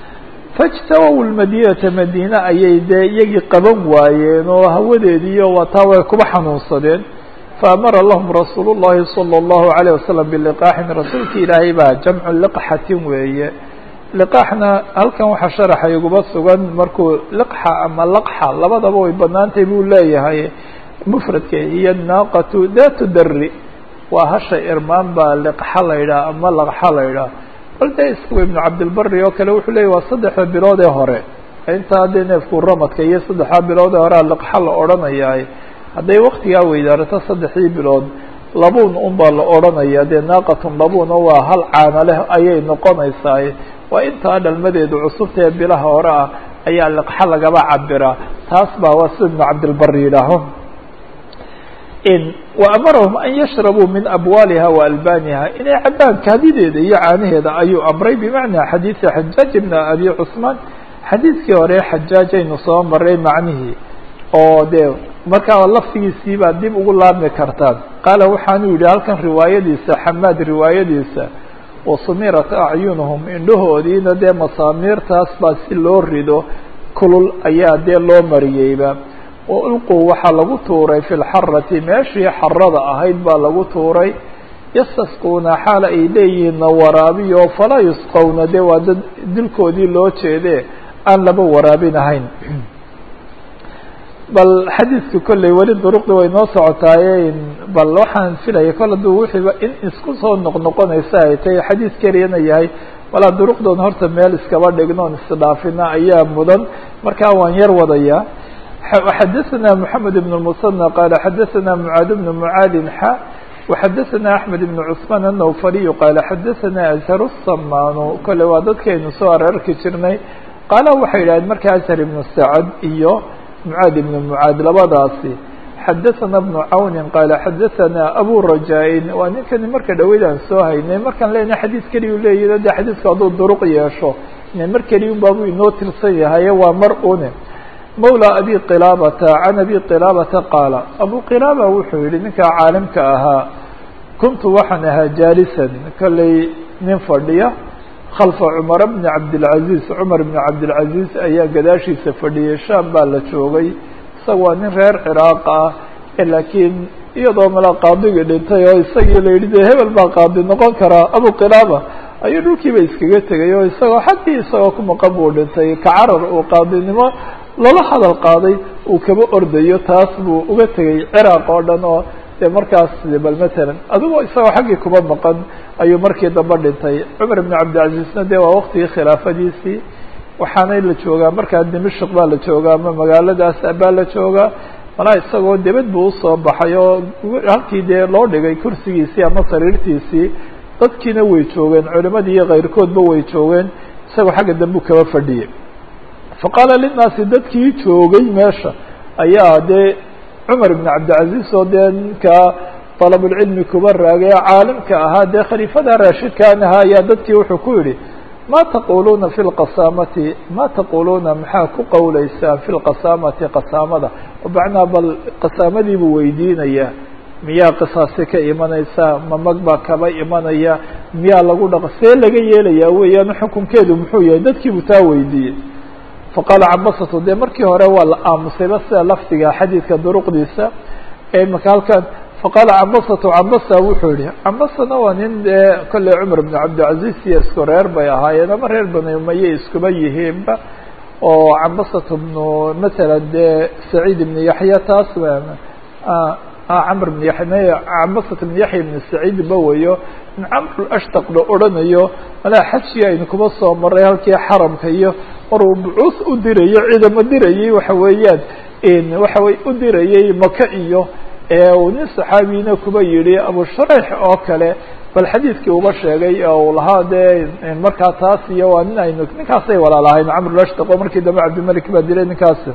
Speaker 1: fajtawow lmadinata madiine ayay dee iyagii qaban waayeen oo hawadeediiyo wataa way kuba xanuunsadeen faamara lahum rasuul llahi salى اllahu عalيه wasalam biliqaaxin rasuulka ilaahay baa jamcu liqxatin weeye liqaaxna halkan waxaa sharaxay uguba sugan markuu liqxa ama laqxa labadaba way banaantay buu leeyahay mfradka hiyo naaqatu datu dari waa hasha irmaan baa liqxa la yidhaha ama laqxa la yidhaha bal dee iskuwa ibnu cabdilbari oo kale wuxuu leeyay waa 3 bilood ee hore intaa dee neefku ramadka iyo 3 bilood ee horea liqxa la odhanayaa hadday waktigaa weydaarato 3 bilood labuun unbaa la odhanaya dee naaqatun labuun oo waa hal caana leh ayay noqonaysaa waa intaa dhalmadeedu cusubta ee bilaha hore ah ayaa liqxa lagaba cabiraa taas baa waa sida ibnu cabdilbari yidhaaho وأمرهم أن يشربوا من أبوالها وألبانها inay cabaan kaadideeda iyo caanaheeda ayuu amray بمعنى xadيiث حجاج بن أبي cثمان xadiidkii hore xajaaج aynu soo maray macnihii oo dee markaa laftigiisii baa dib ugu laabmi kartaan qaala waxaanu yihi halkan riwaayadiisa xamaad riwaayadiisa وasumirat أعyuنهم indhahoodiina dee masaamiirtaas baa si loo rido kulul ayaa dee loo mariyeyba waulquu waxaa lagu tuuray fi lxarati meeshii xarada ahayd baa lagu tuuray yastasquuna xaala ay leeyihiinna waraabiyo falaa yusqowna dee waa dad dilkoodii loo jeede aan laba waraabinahayn bal xadiidka kolley weli duruqda way noo socotaaye bal waxaan filaya kol hadduu wixiiba in isku soo noqnoqonaysa ay tahay xadiis keliyana yahay walaa duruqdoon horta meel iskaba dhignoon isdhaafina ayaa mudan markaa waan yar wadayaa وxadثna محamed بن المثنى qال xadثna معاad بن معاad xا وxadثna أحmed بن cثمان النوفلي qال xadثna أزهر الصمان kole waa dadkaynu soo ararki jirnay qaala waxay yidhahdeen marka أزهر بن سعد iyo معاad بن معاad labadaasi xadثna بن cawni qال xadثna أbو رajاء waa ninkani marka dhaweydaan soo haynay markaan lena xadيث keliyu leeyahy de xadiiska hadduu duruq yeesho mar keliya un baabu inoo tirsan yahay waa mar une mawlى abi qilaabata can abi qilaabata qaala abu qilaaba wuxuu yihi ninkaa caalimka ahaa kuntu waxaan ahaa jaalisan kolley nin fadhiya khalfa cumar bni cabdilcaziz cumar bni cabdilcaziz ayaa gadaashiisa fadhiyay shaam baa la joogay isaga waa nin reer ciraaq ah laakiin iyadoo mala qaadigii dhintay oo isagii la yidhi de hebel baa qaadi noqon karaa abu qilaaba ayuu dhulkiiba iskaga tegay oo isagoo xaggii isagoo ku maqan buu dhintay kacarar uu qaadinimo lala hadal qaaday uu kaba ordayo taas buu uga tegay ciraaq oo dhan oo dee markaas bal matalan adigoo isagoo xaggii kuba maqan ayuu markii dambe dhintay cumar ibn cabdilcaziizna dee waa waktigii khilaafadiisii waxaanay la joogaa markaa dimashq baa la joogaa ama magaaladaas baa la joogaa malaa isagoo debed buu usoo baxay oo halkii dee loo dhigay kursigiisii ama sariirtiisii dadkiina way joogeen culimadii iyo kayrkoodba way joogeen isagoo xagga dambe u kaba fadhiyey faqaala linaasi dadkii joogay meesha ayaa dee cumar ibn cabdilcaziz oo dee ninkaa dalabulcilmi kuba raagay caalimka ahaa dee khaliifada raashidkaan ahaa ayaa dadkii wuxuu ku yihi ma taquluuna fi lqasaamati ma taquluuna maxaa ku qowleysaan fi lqasaamati qasaamada macnaa bal qasaamadii buu weydiinaya miyaa qisaasi ka imanaysaa ma mag baa kaba imanaya miyaa lagu dhaq see laga yeelayaa weeyaan xukunkeedu muxuu yahay dadkiibuu taa weydiiyey faqaala cabasatu dee markii hore waa la aamusayba sida lafdiga xadiidka duruqdiisa maka halkan faqaala cabasatu cabasa wuxuu yihi cabasana waa nin dee kolley cumar bn cabdilcaziz iyo isku reer bay ahaayeen ama reer bani umaye iskuba yihiinba oo cabasatu bnu matala dee saciid ibn yaxya taas camr bn yaxya cabasat bn yaxya ibn saciid ba weyo in camr ashtaq la odhanayo malaa xajkii aynu kuba soo maray halkii xaramka iyo maruu bucuus u dirayo ciidamo dirayay waxa weeyaan waxa wey u dirayay maka iyo nin saxaabiyina kuba yihi abu shurayx oo kale bal xadiidkii uba sheegay u lahaa dee markaa taas iyo waa nin aynu ninkaasay walaalahayn camr ashtaq oo markii dambe cabdimalik baa dilay ninkaasi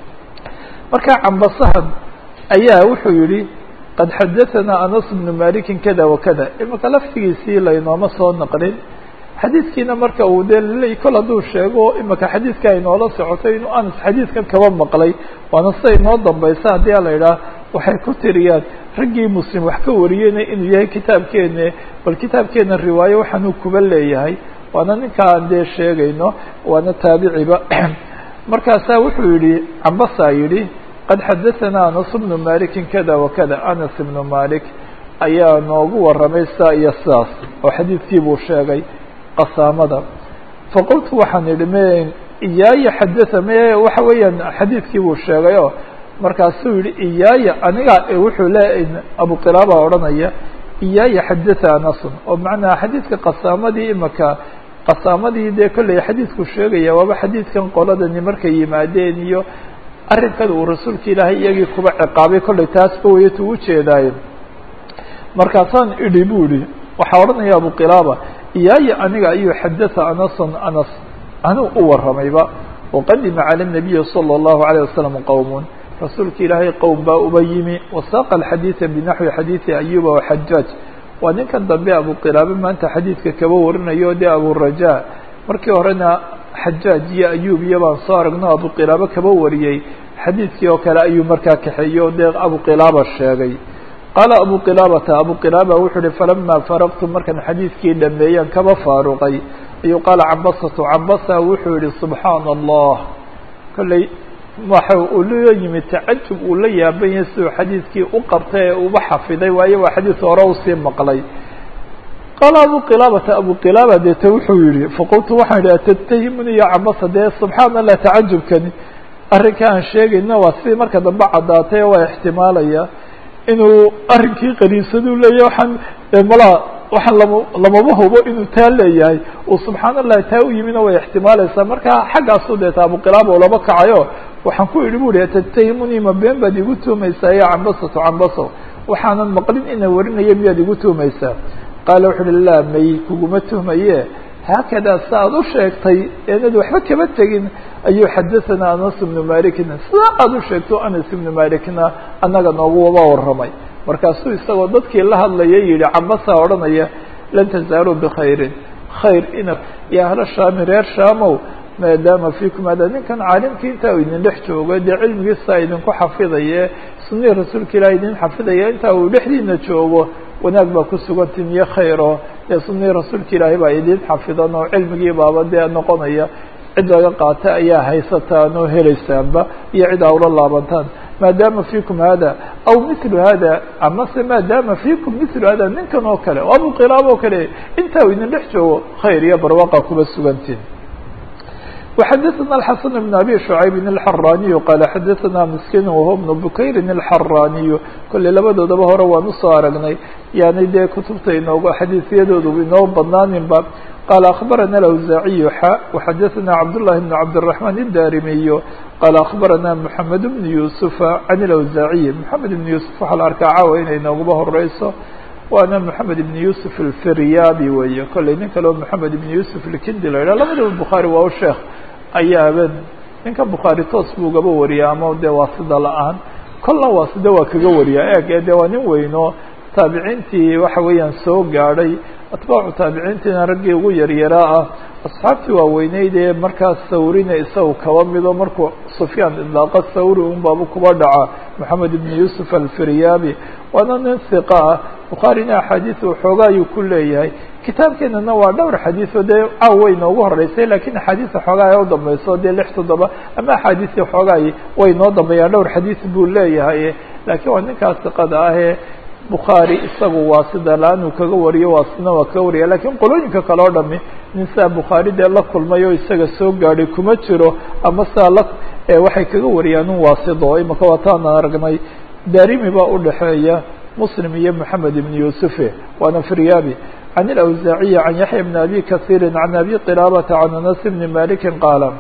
Speaker 1: marka cambasahan ayaa wuxuu yihi qad xadaثanaa anas bnu malikin kada wakada imaka laftigiisii laynooma soo naqlin xadiidkiina marka uu dee laleey kol hadduu sheego imaka xadiidka aynoola socotay inuu anas xadiidkan kaba maqlay waana sida inoo dambaysa haddii a la idhaah waxay ku tiriyaan raggii muslim wax ka wariyeyna inuu yahay kitaabkeena bal kitaabkeena riwaayo waxaanuu kuba leeyahay waana ninkaan dee sheegayno waana taabiciba markaasaa wuxuu yihi cambasaa yihi qad xadaثanaa anas bnu maliki kada wakada anas ibnu malik ayaa noogu waramay saa iyo sidaas oo xadiidkii buu sheegay qasaamada faqultu waxaan idhi m iyaaya xadaa m waxa weeyaan xadiidkii buu sheegay oo markaasuu yihi iyaaya aniga wuxuu leeyahay abu qilaaba odhanaya iyaaya xadaa anasun oo macnaa xadiidka qasaamadii imaka qasaamadii dee kolley xadiidku sheegaya waaba xadiidkan qoladani markay yimaadeen iyo arrinkan uu rasuulka ilaahay iyagii kuba ciqaabay kollay taasba wayatu ujeedaaye markaasaan idhi bu ihi waxaa odhanaya abu qilaaba iyaaya aniga ayuu xadaa anasun anas anuu u waramayba waqadima cala nabiyi salى اllahu alayه wasalam qowmun rasuulka ilaahay qowm baa uba yimi wasaaqa alxadiida binaxwi xadiidi ayuba waxajaaj waa ninkan dambe abu qilaaba maanta xadiidka kaba warinayo dee aburaja markii horena xajaaj iyo ayub iyo baan soo aragno abu qilaaba kaba wariyey xadiidkii oo kale ayuu markaa kaxeeyo dee abu qilaaba sheegay qaala abu qilaabata abu qilaaba wuxuu uhi falama faraqtu markaan xadiidkii dhameeyaan kaba faaruqay ayuu qaala cabasatu cabasa wuxuu yihi subxaana allah kolley waxa uu la yimid tacajub uu la yaaban yahay siduu xadiidkii u qabtay ee uba xafiday waayo waa xadiid hore usii maqlay qaala abu qilaabata abu qilaaba deete wuxuu yihi faqultu waxaan idhi atatahimuni ya cabasa dee subxaana allah tacajubkani arrinka aan sheegayna waa sidii marka dambe caddaatay waa ixtimaalaya inuu arrinkii qaniisaduu leeyahay waxaan malaa waxaan lamaba hubo inuu taa leeyahay uu subxaana allahi taa u yimina way ixtimaalaysaa marka xaggaasu deeta abu qilaaba oo laba kacayo waxaan ku idhi bu ihi atatahimuni ma been baad igu tuumaysaa ya cambasatu cambaso waxaanan maqlin inaan warinaya miyaad igu tuumaysaa qaala wuxu uhi laa may kuguma tuhmaye haakadaa sa aad u sheegtay eenad waxba kama tegin ayuu xadaثanaa anas ibnu malikna sidaa aad u sheegto anas ibnu malikna annaga nooguba waramay markaasuu isagoo dadkii la hadlaya yihi cabasaa odhanaya lan tazaaluu bikhayrin khayr ina ya ahla shaami reer shaamow maadaama fiikum hada ninkan caalimkii intaa u idin dhex joogo dee cilmigiisa idinku xafidaye sunihii rasuulka ilaah idin xafidaya intaa uu dhexdiina joogo wanaag baa ku sugantin iyo khayro dee sunihii rasuulka ilaahay baa idin xafidan oo cilmigii baaba dee noqonaya cid laga qaata ayaa haysataan oo helaysaanba iyo cid aa ula laabantaan maadaama fiikum hada aw mithlu hada amase maadaama fiikum mithlu hada ninkan oo kale oo abu qilaab oo kale intaa uu idin dhex joogo khayr iyo barwaqa kuba sugantin وxadثna الحسن بن أbي شعyب الحrاني qال xadثna مسkين وهو بن بkayr الحrاني kolley labadoodaba hore waan usoo aragnay yani dee kutubta inoogu xadiiثyadoodu inoo badnaaninba qال أخبرنا الأوزاعي وxadثna cبداللahi بن cبدالرحمن الdاrimiي qال أخبرna محمد بن يوسف عن الأوزاعي محمد بن يوسف waxaa la arkaa caawa inay inooguba horeyso waana محamed بن يوسف الفiryabi weeye kolley nin kaleo محamed بن يوسف الkindi la yidhah labadaba bukhaarي waa u sheekh ayaaben ninka bukhaari toos buu gaba wariya ama dee waasida la-aan kolna waasida waa kaga wariyaa eeg dee waa nin weyno taabiciintii waxa weeyaan soo gaadhay atbaacu taabiciintiina raggii ugu yaryaraa ah asxaabtii waaweyneyd ee markaas sawrina isaga kaba mido markuu sufyaan idlaaqa sawri un baabu kuba dhaca moxamed ibn yuusuf alfiryabi waana nin hiqa ah bukhaarina axaadiis waxoogaa ayuu ku leeyahay kitaabkeenana waa dhowr xadiiثoo dee caaw way noogu horeysay lakin axaadiisa xoogaa ee u dambayso dee 6-7 ama axaadiisii xoogaay way noo dambeeyaan dhowr xadiis buu leeyahay lakiin waa ninkaas siqada ahee bukhaarي isagu waa sida la-aanuu kaga wariyo waasina waa kaga wariya lakiin qolooyinka kale o dhami nin saa bukhaari dee la kulmay oo isaga soo gaadhay kuma jiro ama saa waxay kaga wariyaan un waasido imaka waataana aragnay darimi baa udhaxeeya muslim iyo moxamed ibn yusufe waana firyabi can ilawsaaciyi can yaxya bn abi kasiiri can abi qilaabata can anas bni maliki qaala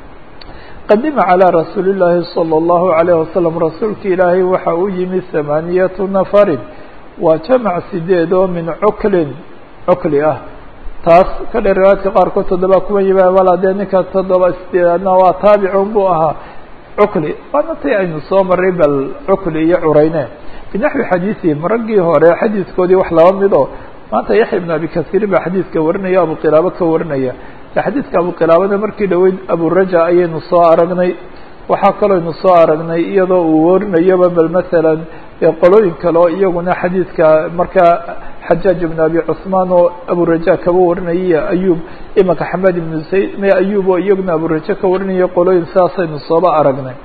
Speaker 1: qadima calى rasuuli الlahi salى الlahu عalيه wasalam rasuulka ilaahay waxa uu yimi 8 nafarin waa jamac 8 oo min cuklin cukli ah taas ka dheer riwaayadka qaarkood 7 kuma yimaa wala dee ninka 7-8na waa taabicun buu ahaa cukli waana tii aynu soo maray bal cukli iyo cureyne binaxwi xadiiثihim raggii hore xadiiskoodii wax laba mid oo maanta yaxya ibn abi kasiir baa xadiidka warinaya abu qilaabo ka warinaya xadiidka abu qilaabada markii dhaweyd aburaja ayaynu soo aragnay waxaa kalooynu soo aragnay iyadoo uu warinayaba bal masalan qolooyin kale oo iyaguna xadiidka markaa xajaaj ibn abi cusmaan oo aburaja kaba warinaya ayub imanka xamed ibn zayd ayub oo iyaguna aburaja ka warinaya qolooyin saasaynu sooba aragnay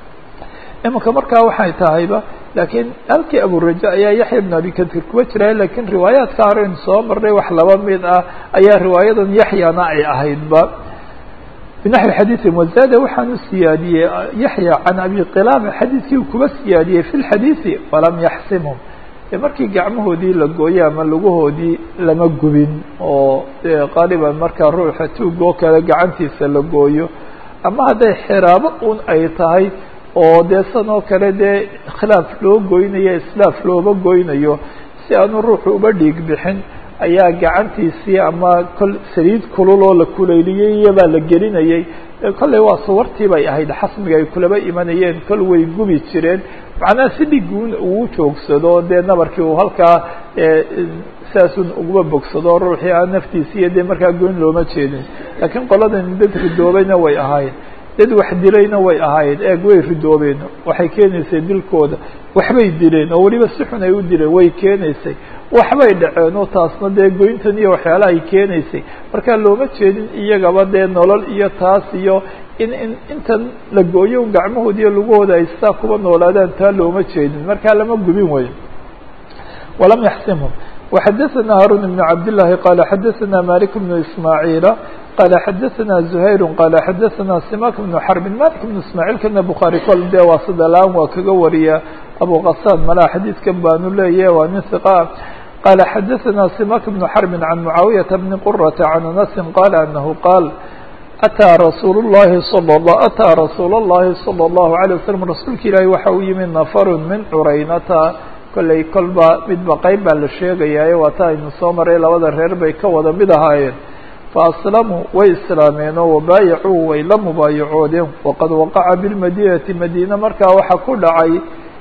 Speaker 1: imanka markaa waxay tahayba lakiin halkii aburaja ayaa yaxya ibn abi katir kuwa jira lakiin riwaayaadka horeynu soo marnay wax laba mid ah ayaa riwaayadan yaxyana ay ahaydba binaxwi xadiiثihim wazaada waxaan u siyaadiyey yaxya can abi qilaaba xadiidkii kuba siyaadiyey fi lxadiiثi walam yaxsimhum markii gacmahoodii la gooyo ama lugahoodii lama gubin oo qaaliban markaa ruuxa tuug oo kale gacantiisa la gooyo ama hadday xiraabo un ay tahay oo dee san oo kale dee khilaaf loo goynayo islaaf looba goynayo si aanu ruuxu uba dhiig bixin ayaa gacantiisii ama kol saliid kulul oo la kuleyliyey iyobaa la gelinayay kolley waa suwartii bay ahayd xasmiga ay kulaba imanayeen kol way gubi jireen macnaha si dhiguun uu joogsado dee nabarkii uu halkaa saasun uguma bogsado ruuxii aan naftiisiiyo dee markaa goyn looma jeedin laakiin qoladan dad ridoobayna way ahaayeen dad wax dilayna way ahaayeen eeg way ridoobeen waxay keenaysay dilkooda waxbay dileen oo weliba si xun ay u dileen way keenaysay waxbay dhaceen oo taasna dee goyntan iyo waxyaalaha ay keenaysay marka looma jeedin iyagaba dee nolol iyo taas iyo intan la gooyo gacmahooda iyo lugahooda ay saa kuba noolaadaan taa looma jeedin markaa lama gubin weyo walam yaxsimhum وxadaثna haarun بn cabdالlahi qala xadaثna malik بn ismaaعiila qala xadaثna زuhayr qala xadaثna simak بn xarbin malik بn ismaaعiil kana bukhaari kol dee waa sida la-aan waa kaga wariya abu kasaan malaa xadiidkan baanu leeyahy waa nin hiqa qala xadaثna simak بn xarbin can mucaawiyaةa bni qurata can anasi qala anahu qaal ataa rasuul الlahi ataa rasuul الlahi salى الlahu عalيه waslm rasuulka ilaahi waxa uu yimi nafaru min curaynata kolley kolba midba qeyb baa la sheegayaaye waa ta aynu soo maray labada reer bay ka wada mid ahaayeen fa aslamuu way islaameen oo wabaayacuu way la mubaayacoodeen waqad waqaca bilmadinati madiina markaa waxaa ku dhacay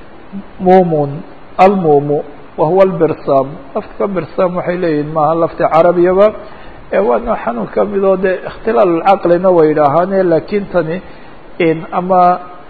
Speaker 1: muumun almuumu wahuwa albirsaam laftka birsaam waxay leeyihin maaha lafti carabiyaba waana xanuun kamidoo dee ikhtilaal caqlina way idhaahaane laakiin tani ama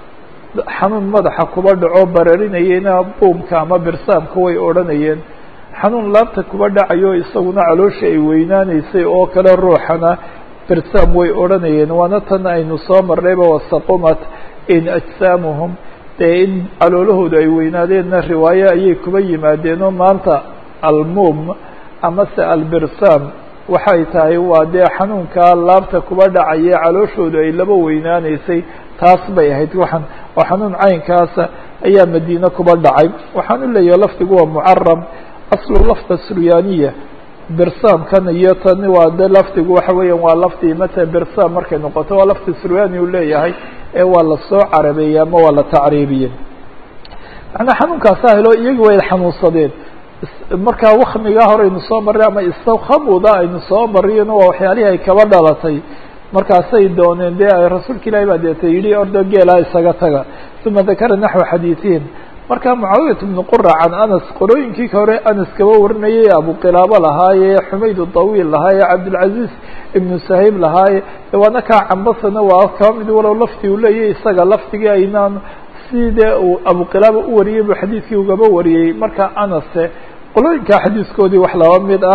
Speaker 1: xanuun madaxa kuba dhaco bararinayena buumka ama birsaamka way odhanayeen xanuun laabta kuba dhacayo isaguna caloosha ay weynaanaysay oo kale ruuxana birsaam way odhanayeen waana tan aynu soo marnayba wasaqumat in ajsaamuhum dee in caloolahooda ay weynaadeenna riwaaye ayay kuba yimaadeen oo maanta almuum amase albirsaam waxay tahay waa dee xanuunkaa laabta kuba dhacaye calooshooda ay laba weynaanaysay taas bay ahayd waxaan oo xanuun caynkaasa ayaa madiine kuba dhacay waxaan u leeyahay lafdigu waa mucarab aslu lafda suryaaniya birsaamkan iyo tani waa de lafdigu waxa weeyaan waa lafdi mata birsaam markay noqoto waa lafdi suryaani uu leeyahay ee waa lasoo carabeeyey ama waa la tacriibiyey macnaa xanuunkaasa helo iyagi way xanuunsadeen markaa wakmigaa hore aynu soo marray ama istawkhamuda aynu soo mariyeen waa waxyaalihii ay kaba dhalatay markaasay dooneen dee ay rasuulka ilahi baa deeta yidhi ordo geelaa isaga taga uma dakara naxwa xadiiثihim markaa mucaawiyat bnu qura can anas qorooyinkii hore anas kaba warinayay abu qilaabo lahaaye xumayd طawiil lahaaye cabdilcaziz ibnu sahayb lahaaye waana kaa cambasana waa kaba mid walow lafdi uu leeyahy isaga lafdigii aynaan sidee uu abu qilaaba u wariyey buu xadiidkii ugaba wariyey marka anase qolooyinkaa xadiiskoodii wax laba mid ah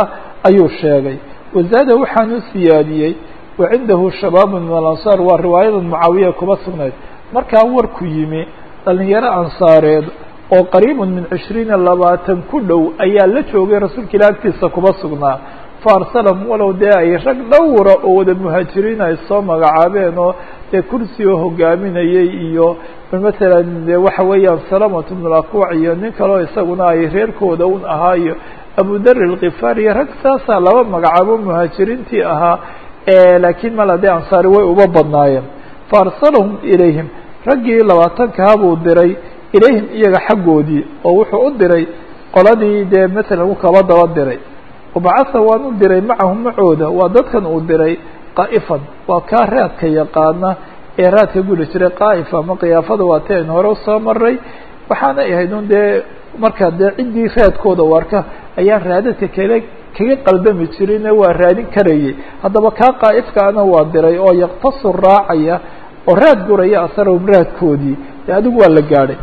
Speaker 1: ayuu sheegay. wazaada waxaanu siyaadiyey wacindahu shabaab min alansaar, waa riwaayada mucaawiya kuba sugnayd. markaa warku yimi dhalinyaro ansaareed oo qariibun min 20 ku dhow ayaa la joogay rasuulka ilah agtiisa kuba sugnaa. faarsalahum walow dee ay rag dhowra oo wada muhaajiriin ay soo magacaabeen oo dee kursi oo hogaaminayay iyo matalan de waxa weeyaan salamatu bn اlakwac iyo nin kaleo isaguna ay reerkooda un ahaa iyo abu dar alkifaar iyo rag saasaa laba magacaabo muhaajiriintii ahaa, laakiin mala dee ansaari way uba badnaayeen. faarsalahum ilayhim, raggii 20 buu diray ilayhim iyaga xaggoodii oo wuxuu u diray qoladii dee matalan u kaba daba diray. wabacatha waan u diray macahum macooda, waa dadkan uu diray qaa'ifan, waa kaa raadka yaqaana ee raadka guli jiray. qaa'ifa ama qiyaafada waa ti aynu hore usoo maray, waxaana ahayd un dee marka dee ciddii raadkooda warka ayaan raadadka kale kaga qaldami jirin, waa raadin karayay. haddaba kaa qaa'ifkaana waa diray oo yaqtasu raacaya oo raad guraya asarahum raadkoodii, de adigu waa la gaadhay.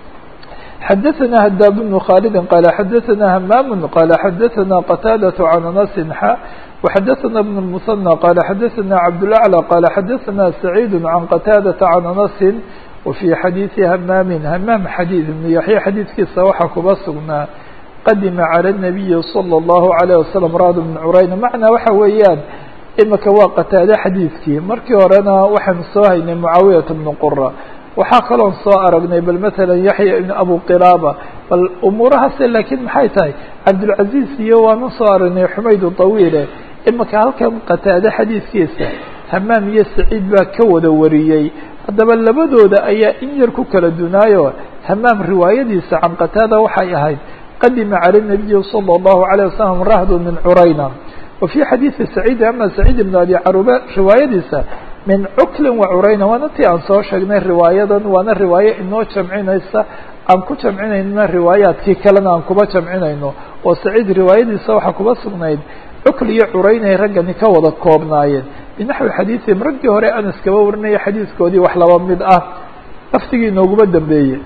Speaker 1: xadaثna hadaab بن khالد qال xadaثna hmam qال xadaثna qتاadة عن أنس وxadaثna بن المثنى qال xadaثna cabdالأعلى qال xadaثna سعيid عن qتاadة عن أنس وفي xadيiثi hmam hmam xadيiث بن yaحyى xadiiثkiisa waxaa kuba sugnaa qadima عalى النaبiي صلى الله عليه وسلم rاd بن curayn. macnaa waxa weeyaan imika waa qataade xadiidkii, markii horena waxaanu soo haynay mucaawiyaة بن qura, waxaa kaloon soo aragnay bal matalan yaxya ibn abu qilaaba, bal umuurahaase laakiin maxay tahay cabdulcaziz iyo waanu soo aragnay xumaydu tawiile. imika halkan qataade xadiidkiisa hamaam iyo saciid baa ka wada wariyey. haddaba labadooda ayaa in yar ku kala dunaayo, hamaam riwaayadiisa can qataada waxay ahayd qadima cala nabiyi salى اllahu عalيه wasalam rahdu min curayna. wa fii xadiidi saciid ama saciid ibn abi caruba riwaayadiisa min cuklin wa curayna, waana tii aan soo sheegnay riwaayadan, waana riwaaye inoo jamcinaysa, aan ku jamcinayna riwaayaadkii kalena aan kuba jamcinayno. oo saciid riwaayadiisa waxaa kuba sugnayd cukl iyo curaynay raggani ka wada koobnaayeen binaxwi xadiiثihim, raggii hore anas kaba warinaya xadiiskoodii wax laba mid ah laftigii inooguma dambeeyey.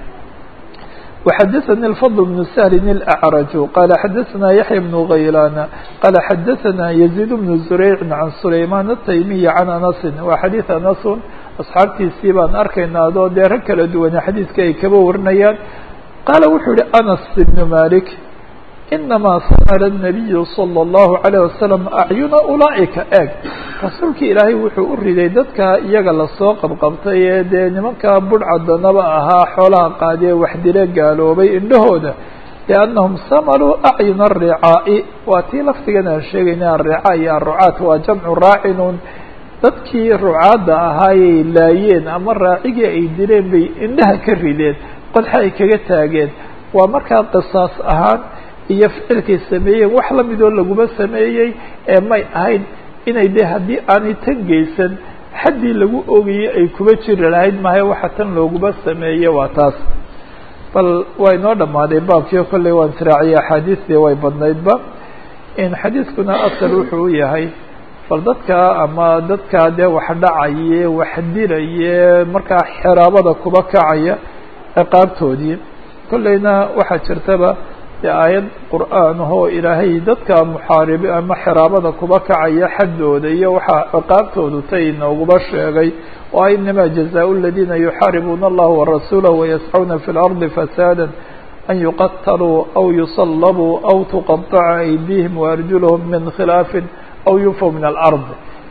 Speaker 1: وxadaثnي الفضل بن سهل الأعرج qال xadaثna يحيى بن غaylاn qال xadaثna يزيد بن زريع عن سليمان التيمي عن أنس. waa xadيiث أنس أصxaabtiisii baan arkaynaa adoo dee rag kala duwane xadiiska ay kaba warinayaan. qaala wuxuu yihi أنس بن مالك inamaa samara النabiy صلى الله عليه وسلم acyuna ulaaئika, eeg rasuulkii ilaahay wuxuu u riday dadka iyaga lasoo qabqabtay ee dee nimanka budhcadanaba ahaa xoolaha qaadiye wax dile gaaloobay indhahooda, liannahum samaruu acyuna الricaa'i. waa tii laftigan aan sheegayna الricaa iyo الrucaat waa jamcu raacinun, dadkii rucaadda ahaayay laayeen ama raacigii ay dileen bay indhaha ka rideen, qodxa ay kaga taageen. waa markaa qisaas ahaan iyo ficilkay sameeyeen wax lamidoo laguma sameeyey ee may ahayn inay de haddii aanay tan geysan xaddii lagu ogayey ay kuba jiri lahayd mahay waxa tan looguma sameeye. waa taas bal waa inoo dhammaaday baabkii, kolley waan israaciyay axaadiistii way badnaydba. in xadiiskuna asal wuxuu u yahay bal dadka ama dadkaa dee wax dhacaye wax dilaye markaa xiraabada kuba kacaya ciqaabtoodii. kolleyna waxaa jirtaba aayad qur'aan ahoo ilaahay dadka muxaaribi ama xiraabada kuba kacaya xaddooda iyo waxaa ciqaabtoodu tay inooguma sheegay. oo inamaa jazaau اladina yuxaaribuuna allaha warasuulahu wayascuna fi اlardi fasaada an yuqataluu aw yusalabuu aw tuqaطaca aydihim waarjulahum min khilaafin aw yunfaw min alard.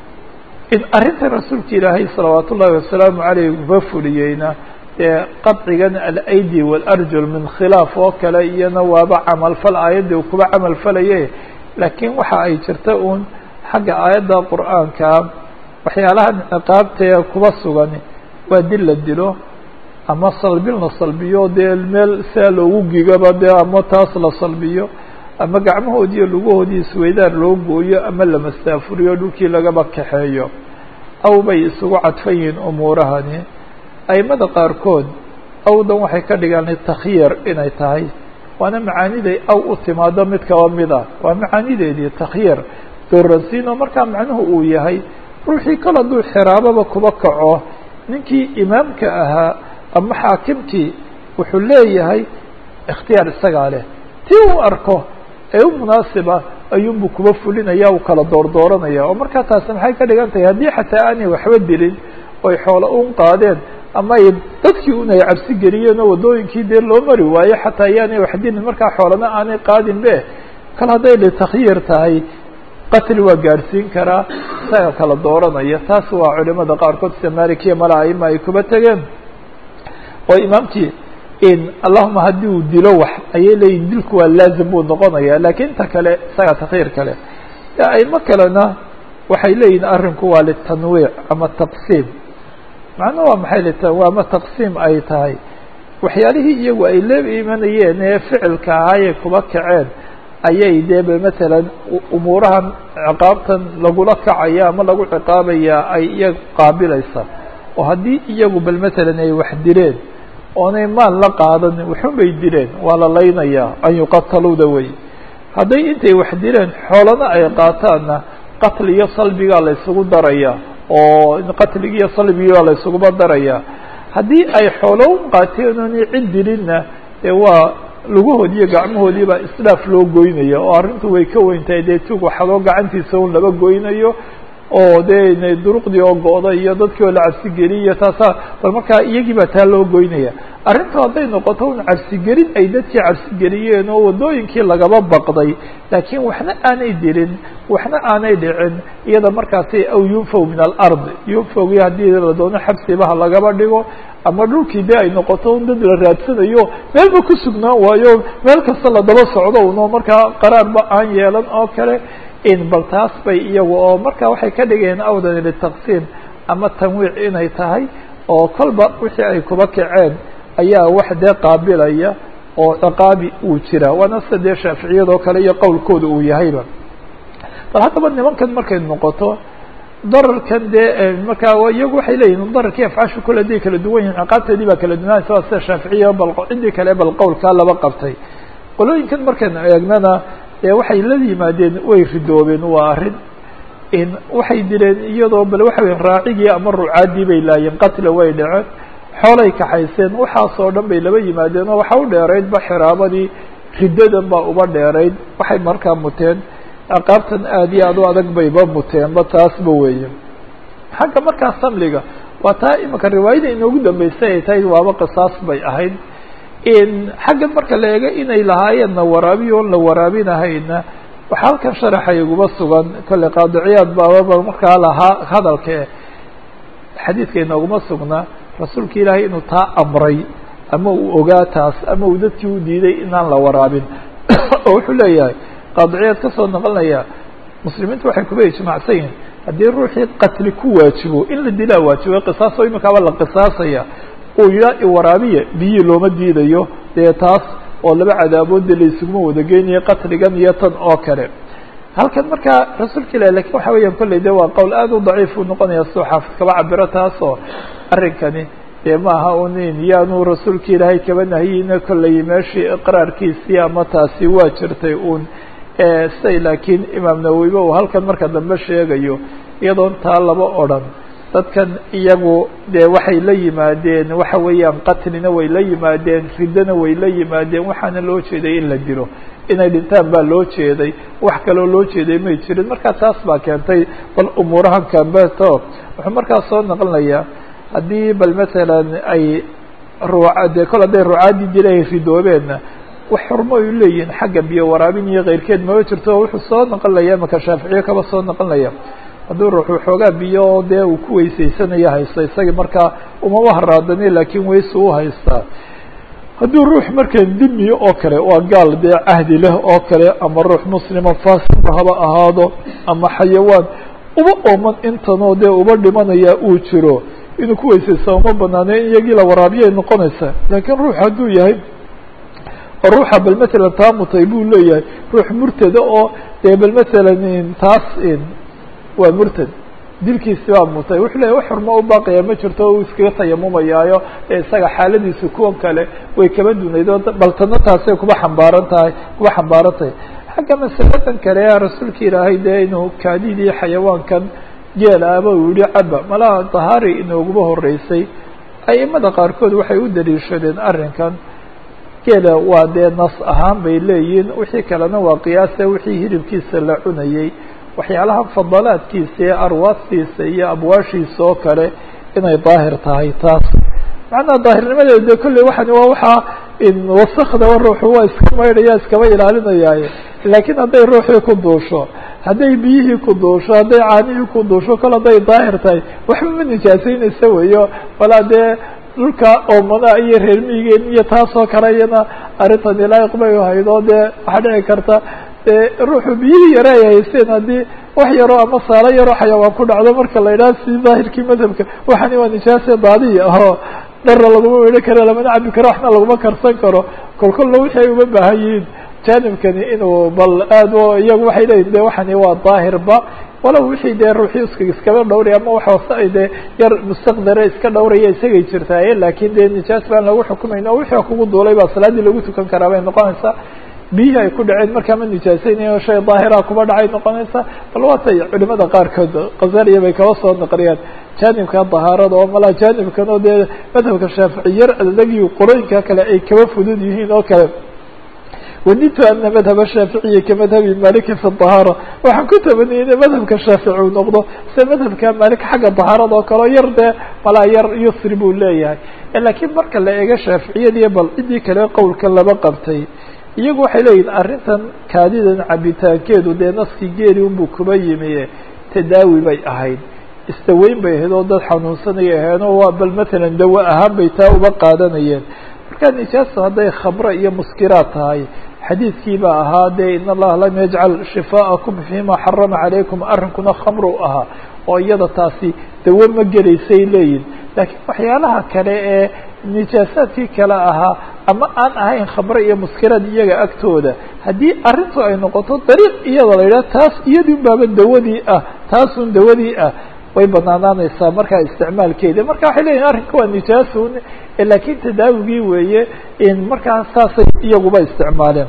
Speaker 1: in arrintan rasuulka ilaahay salawaat ullahi wasalaamu caleyh uba fuliyeyna qadcigan alaydi waalarjul min khilaaf oo kale iyana waaba camalfal aayaddii uu kuba camal falaye. laakiin waxa ay jirta uun xagga aayadda qur'aankaa waxyaalahan ciqaabtee kuba sugan waa dil la dilo ama salbil la salbiyo dee meel sia loogu gigaba dee ama taas la salbiyo ama gacmahoodii iyo lugahoodii isweydaar loo gooyo ama la mastaafuriyo dhulkii lagaba kaxeeyo. aw bay isugu cadfan yihiin umuurahani. aimada qaarkood awdan waxay ka dhigaan takhyiir inay tahay, waana macaaniday aw u timaado mid kaba mid ah, waa macaanideedii takhyiir dooransiinoo markaa macnuhu uu yahay ruuxii kale hadduu xiraababa kuba kaco ninkii imaamka ahaa ama xaakimkii wuxuu leeyahay ikhtiyaar isagaa leh, tii uu arko ee u munaasiba ayuunbuu kuba fulinaya uu kala doordooranaya oo markaa taasi maxay ka dhigan tahay haddii xataa aanay waxba dilin oy xoolo un qaadeen ama ay dadkii un ay cabsi geliyeen oo waddooyinkii dee loo mari waayo xataa ayaanay wax dilin markaa xoolana aanay qaadin be kal hadday litakyiir tahay qatli waa gaadhsiin karaa isaga kala dooranaya taas waa culimada qaarkood sida malikiya mala aima ay kuba tegeen oo imaamkii allahuma haddii uu dilo wax ayay leeyihin dilku waa laazim buu noqonaya lakin inta kale isaga takyiir kale aimo kalena waxay leeyihin arrinku waa litanwiic ama taqsiim macnuu waa maxay waa ma taqsiim ay tahay waxyaalihii iyagu ay la imanayeen ee ficilka ahaayay kuba kaceen ayay dee matalan umuurahan ciqaabtan lagula kacaya ama lagu ciqaabaya ay iyaga qaabilaysa oo haddii iyagu bal matalan ay wax dileen oonay maal la qaadan waxun bay dileen waa la laynayaa an yuqataluuda wey hadday intay wax dileen xoolana ay qaataanna qatli iyo salbigaa la isugu daraya oo qatligi iyo salbigaa la isuguba daraya haddii ay xoolo u qaateen oonay cid dilinna dee waa lugahoodi iyo gacmahoodii baa isdhaaf loo goynaya oo arrintu way ka weyntahay dee tug waxadoo gacantiisa un laba goynayo oo dee duruqdii oo go-da iyo dadkii oo la cabsigeliy iyo taasaa bal markaa iyagii baa taa loo goynaya arrintu hadday noqoto un cabsigelin ay dadkii cabsigeliyeen oo waddooyinkii lagaba baqday laakiin waxna aanay dilin waxna aanay dhicin iyada markaasi aw yunfaw min alard yunfawgii haddii la doono xabsibaha lagaba dhigo ama dhulkii de ay noqoto un dad la raadsanayo meelba ku sugnaan waayo meel kasta la daba socdo uno markaa qaraarba aan yeelan oo kale bal taas bay iyagu oo marka waxay ka dhigeen awdan litaqsiim ama tanwiic inay tahay oo kolba wixii ay kuba kaceen ayaa wax dee qaabilaya oo ciqaabi uu jira waana sida dee shaaficiyadoo kale iyo qowlkooda uu yahayba bal haddaba nimankan markay noqoto dararkan dee markaa iyagu waxay leeyihin dararkii afcaashu kule haday kala duwan yihin ciqaabteedii baa kala duwanaysa waa sida shaaficiya bal ciddii kale bal qowlkaa laba qabtay qolooyinkan markaynu eegnana dee waxay la yimaadeen way ridoobeen waa arrin waxay dileen iyadoo bal waxa weya raacigii ama rucaadii bay laayeen qatla way dhaceen xoolay kaxayseen waxaasoo dhan bay laba yimaadeen oo waxa u dheeraydba xiraabadii riddadan baa uba dheerayd waxay markaa muteen ciqaabtan aad iyo aad u adag bayba muteenba taasba weeye xagga markaa samliga waa taa imika riwaayada inoogu dambeysay ay tahay waaba qisaas bay ahayd xaggan marka la eego inay lahaayeenna waraabiyo on la waraabinahayna waxaa halkan sharaxa iguba sugan kolley qaadiciyaad baababa markaa lahaa hadalka xadiidka inooguma sugnaa rasuulka ilaahay inuu taa amray ama uu ogaa taas ama uu dadkii u diiday inaan la waraabin oo wuxuu leeyahay qaadiciyaad kasoo noqonaya muslimiintu waxay kuba ijmaacsan yihin haddii ruuxii qatli ku waajibo in la dilaa waajibo qisaas oo imikaaba la qisaasaya uu yidhaa iwaraabiya biyii looma diidayo dee taas oo laba cadaaboodda la isuguma wada geynayo qatligan iyo tan oo kale halkan markaa rasuulka ilahi lakin waxa weeyaan kolley de waa qowl aad u daciif uu noqonaya sidoo xaafid kaba cabiro taasoo arrinkani dee maaha unin yaanu rasuulka ilaahay kaba nahiyina kolley meeshii iqraarkiisii ama taasi waa jirtay uun siday laakiin imaam nawowiba uu halkan marka dambe sheegayo iyadoon taa laba odhan dadkan iyagu dee waxay la yimaadeen waxa weeyaan qatlina way la yimaadeen riddana way la yimaadeen waxaana loo jeeday in la dilo inay dhintaan baa loo jeeday wax kaloo loo jeeday may jirin marka taas baa keentay bal umuurahan kambeto wuxuu markaas soo noqonayaa haddii bal matalan ay dee kol hadday rucaadii dila ay ridoobeenna wax xurmo ay leeyihiin xagga biyo waraabin iyo keyrkeed maba jirto oo wuxuu soo noqonaya maka shaaficiye kaba soo noqonaya hadduu ruuxu xoogaa biyo dee uu ku weysaysanaya haysta isagii markaa umama haraadani laakiin weyse u haystaa hadduu ruux markan dimiyo oo kale waa gaal dee cahdi leh oo kale ama ruux muslima faasiba haba ahaado ama xayawaan uba ooman intanoo dee uba dhimanaya uu jiro inuu ku weysaysta uma banaane in iyagii la waraabiyay noqonaysaa laakiin ruux hadduu yahay oo ruuxa bal matalan taa mutay buu leeyahay ruux murtada oo dee bal matalan taas waa murtad dilkiisi baa mutay wuxuu leeyahy wax xurmo u baaqaya ma jirto o uu iskaga tayamumayaayo ee isaga xaaladiisu kuwan kale way kaba dunayd oo baltana taasay kuba xambaaran tahay xagga masaladan kale rasuulka ilaahay dee inuu kaadidii xayawaankan geel aba uu yihi caba malaha dahaari inooguba horeysay aimada qaarkood waxay u daliishadeen arrinkan geela waa dee nas ahaan bay leeyihiin, wixii kalena waa qiyaasa wixii hilibkiisa la cunayey, waxyaalaha fadalaadkiisa iyo arwaastiisa iyo abwaashiisa oo kale inay daahir tahay taas. macnaha daahirnimadeeda de kolley waxani waa waxaa wasakda ruuxu waa iska maydhaya iskaba ilaalinayaaye, laakiin hadday ruuxii ku duusho, hadday biyihii ku duusho, hadday caanihii ku duusho, kol hadday daahir tahay waxba ma nijaasaynaysa weyo. walaa dee dhulka oomanaha iyo reer miigeen iyo taasoo kale iyana arrintani laayiq bay haydo dee waxaa dhici karta ruuxu biyihii yare ay haysteen haddii wax yaroo ama saalo yaroo xayawaan ku dhacdo marka la idhaha si daahirkii madhabka waxani waa nijaase daadiya oo dharna laguma weyho karo, lamana cabi karo, waxna laguma karsan karo. kolkolna wixii ay uma baahan yihiin jaanibkani inuu bal aad iyagu waxay leeyihin de waxani waa daahirba, walow wixii dee ruuxii iskaba dhowraya ama wax hoose ay dee yar mustaqdare iska dhowraya isagay jirtaaye, laakin dee nijaas baan lagu xukumayn oo wixii kugu duulay baa salaadii lagu tukan karaa bay noqonaysaa. biyihii ay ku dhaceen markaa ma nijaasaynayo shay daahira kuba dhacay noqonaysa. bal waatay culimada qaarkood qazaliya bay kaba soo naqliyaan jaanibka dahaarada oo malaa jaanibkan oo dee madhabka shaafici yar adagii qolooyinka kale ay kaba fudud yihiin oo kale. wadidtu ana madhaba shaaficiyi kamadhabi maliki fi dahaara, waxaan ku tabaniyey in madhabka shaafici uu noqdo sida madhabka malik xagga dahaarada oo kale, yar dee malaa yar yusri buu leeyahay. laakiin marka la eego shaaficiyadii bal cidii kale qowlka laba qabtay, iyagu waxay leeyihin arrintan kaadidan cabitaankeedu dee naskii geeli unbuu kuba yimi, tadaawi bay ahayd, istaweyn bay ahayd oo dad xanuunsanaya ahayn oo waa bal matalan dawo ahaan bay taa uba qaadanayeen. marka nijaasta hadday khamre iyo muskiraad tahay, xadiidkii baa ahaa dee in allaha lam yajcal shifaaءakum fima xarama calaykum, arrinkuna khamru ahaa oo iyada taasi dawo ma gelaysay leeyihin. laakiin waxyaalaha kale ee nijaasaadkii kale ahaa ama aan ahayn khamre iyo muskirad iyaga agtooda, haddii arrintu ay noqoto dariiq iyada la yidhaha taas iyadii baaba dawadii ah, taasun dawadii ah, way banaanaanaysaa markaa isticmaalkeeda. marka waxay leeyihin arrinka waa nijaasun, laakiin tadaawigii weeye in markaa saasay iyaguba isticmaaleen.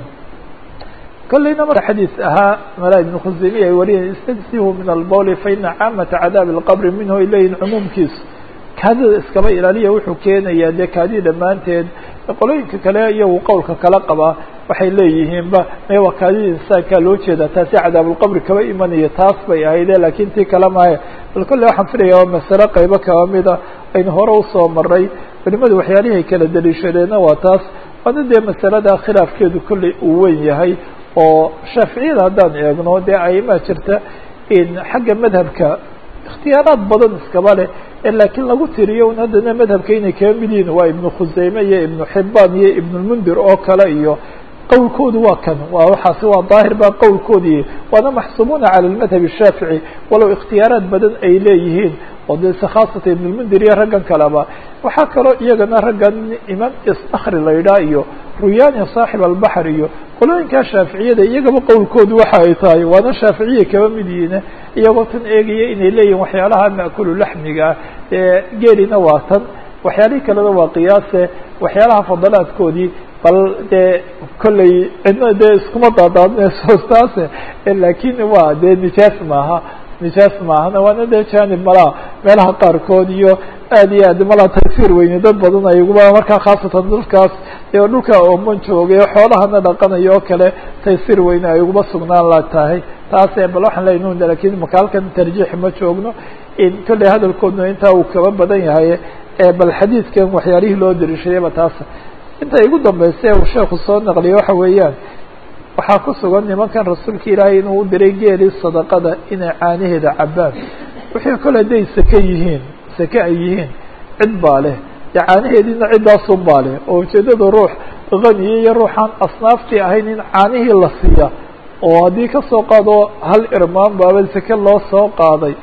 Speaker 1: kolleyna marka xadiis ahaa malaa ibn khuseymiya ay wariyeen istagsihu min albawli faina caamata cadaabi alqabri minhu ay leeyihin cumuumkiisu kaadida iskaba ilaaliya wuxuu keenayaa dee kaadida dhammaanteed. qolooyinka kale iyagu qowlka kala qabaa waxay leeyihiinba waa kaadida insaankaa loo jeedaa, taasi cadaabulqabri kaba imanaya, taas bay ahayde laakiin tii kale maayo. bal kolley waxaan filaya waa masale qaybo kaba mida aynu hore usoo maray, culimadu waxyaalihii ay kala daliishadeenna waa taas. waana dee masalada khilaafkeedu kolley uu weyn yahay oo shaaficiyada haddaan eegno dee aimaa jirta in xagga madhabka ikhtiyaaraad badan iskaba leh, laakiin lagu tiriyo un haddana madhabka inay kaga mid yihiin waa ibnu khuseyme iyo ibnu xibaan iyo ibnulmundir oo kale, iyo qowlkoodu waa kan, waa waxaasi waa daahir baa qowlkoodii, waana maxsuumuuna cala almadhab الshaafici walow ikhtiyaaraad badan ay leeyihiin oo de khaasata ibnulmundir iyo raggan kaleba. waxaa kaloo iyagana raggan imaam istakri la yidhaha iyo ruyani saaxib albaxr iyo qolooyinkaa shaaficiyada iyagaba qowlkoodu waxa ay tahay, waana shaaficiya kaba mid yihiin, iyagoo tan eegaya inay leeyihin waxyaalaha maakulu laxmiga geelina waa tan, waxyaalihii kalena waa qiyaase, waxyaalaha fadalaadkoodii bal dee kolley cidna dee iskuma daadaadinayso taase, laakiin waa dee nijaas maaha, nijaas maahana waana dee janib malaa meelaha qaarkood iyo aad iyo aad malaa taysiir weyne dad badan ayguba markaa khaasatan dadkaas ee dhulka ooman joogay xoolahana dhaqanayo oo kale taysiir weyne ay uguba sugnaan la tahay taas. bal waxaan leenahay laakiin marka halkan tarjiix ma joogno, in kolley hadalkoodna intaa uu kaba badan yahay, bal xadiidkan waxyaalihii loo dariishadayba taas. inta igu dambaysa uu sheekhu soo naqliyay waxa weeyaan, waxaa ku sugan nimankan rasuulka ilaahay inuu u diray geelii sadaqada inay caanaheeda cabaan, wixii kole hadday sake yihiin, sake ay yihiin cid baa leh, dee caanaheediina ciddaasun baa leh, oo ujeedada ruux qaniye iyo ruuxaan asnaaftii ahayn in caanihii la siiya, oo haddii kasoo qaado hal irmaan baaba sake loo soo qaaday,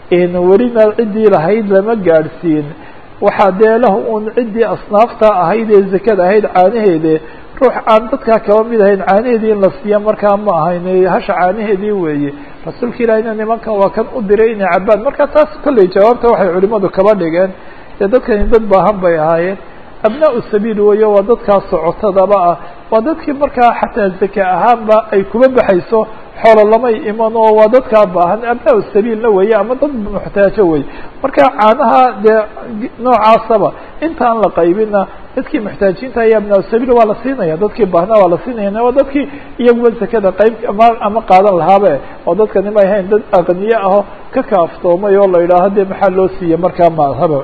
Speaker 1: welina ciddii lahayd lama gaadhsiin, waxaa dee lahu un ciddii asnaafta ahayd ee zakada ahayd caanaheede, ruux aan dadkaa kaba mid ahayn caanaheedii in la siiya markaa ma ahayn, hasha caanaheedii weeye. rasuulka ilaahina nimankan waa kan u diray inay cabaan. marka taas kolley jawaabta waxay culimadu kaba dhigeen, dee dadkani dad baahan bay ahaayeen, abnaa sabiil weeye, waa dadkaa socotadaba ah, waa dadkii markaa xataa zaka ahaanba ay kuba baxayso xoolo lamay iman oo waa dadkaa baahan abnaa sabiilna weeye ama dad muxtaajo wey marka caanaha dee noocaasaba intaan la qaybina dadkii muxtaajiinta iyo abnaa sabiil waa la siinaya dadkii baahnaa waa la siinaya waa dadkii iyaguba zakada qayb ama qaadan lahaabe oo dadkani may ahayn dad aqniye aho ka kaaftoomay oo la yidhaaho dee maxaa loo siiye markaa maahaba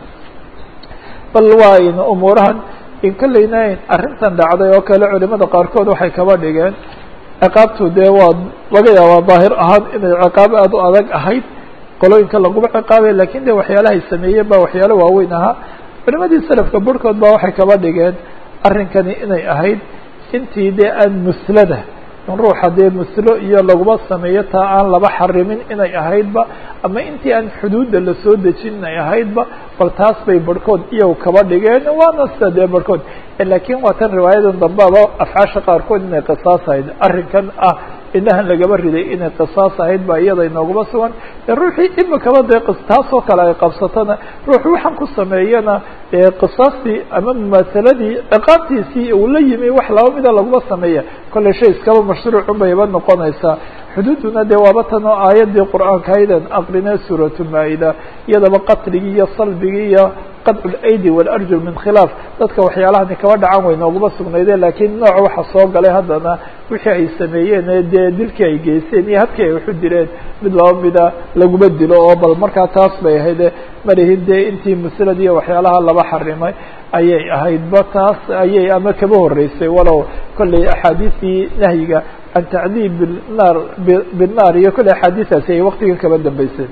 Speaker 1: bal waa in umuurahan in kolleyna arrintan dhacday oo kale culimada qaarkood waxay kaba dhigeen ciqaabtu dee waa laga yaabaa daahir ahaan inay ciqaab aada u adag ahayd qolooyinka laguma ciqaabay lakin de waxyaalahay sameeyeen ba waxyaalo waaweyn ahaa culimadii salafka barhkood ba waxay kaba dhigeen arrinkani inay ahayd intii dee aan muslada ruuxa dee muslo iyo laguma sameeyo taa aan laba xarimin inay ahaydba ama intii aan xuduudda lasoo dejin inay ahaydba bal taas bay barhkood iyagu kaba dhigeen waana sida dee barhkood lakin waa tan riwaayadan dambeaba afcaasha qaarkood inay qisaas ahayd arrinkan ah inahan lagaba riday inay qisaas ahayd ba iyada inooguma sugan ruuxii imikaba dee taasoo kale ay qabsatona ruux waxaan ku sameeyana qisaastii ama mumaasaladii ciqaabtiisii uu la yimi wax laba mida laguma sameeya kolley shay iskaba mashruucun bayba noqonaysaa xuduuduna dee waaba tan oo aayadii qur'aanka aydan aqrinee suuratu maa-ida iyadaba qatligii iyo salbigii iyo qadcu اlaydi walarjul min khilaaf dadka waxyaalahani kaba dhacan way nooguma sugnayde lakiin nooc waxa soo galay haddana wixii ay sameeyeen dee dilkii ay geysteen iyo habkii ay waxu dileen mid laba mida laguma dilo oo bal markaa taas bay ahayd malihin dee intii muslad iyo waxyaalaha laba xarimay ayay ahaydba taas ayay ama kaba horeysay walow kolley axaadiistii nahyiga can tacdiib binaar iyo kolley axaadiistaasi ay waktigan kaba dambeysay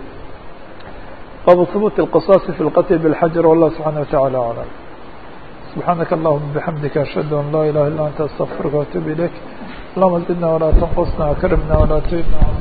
Speaker 1: bab ثبوت القصاص في الqتل بالحجر والله سبحانه وتعالى أعلم سبحانك اللهم بحمدك أشهد أن لا إله إلا أنت أستغفرك وأتوب إليك اللهم زدنا ولا تنقصنا وكرمنا ولا تهنا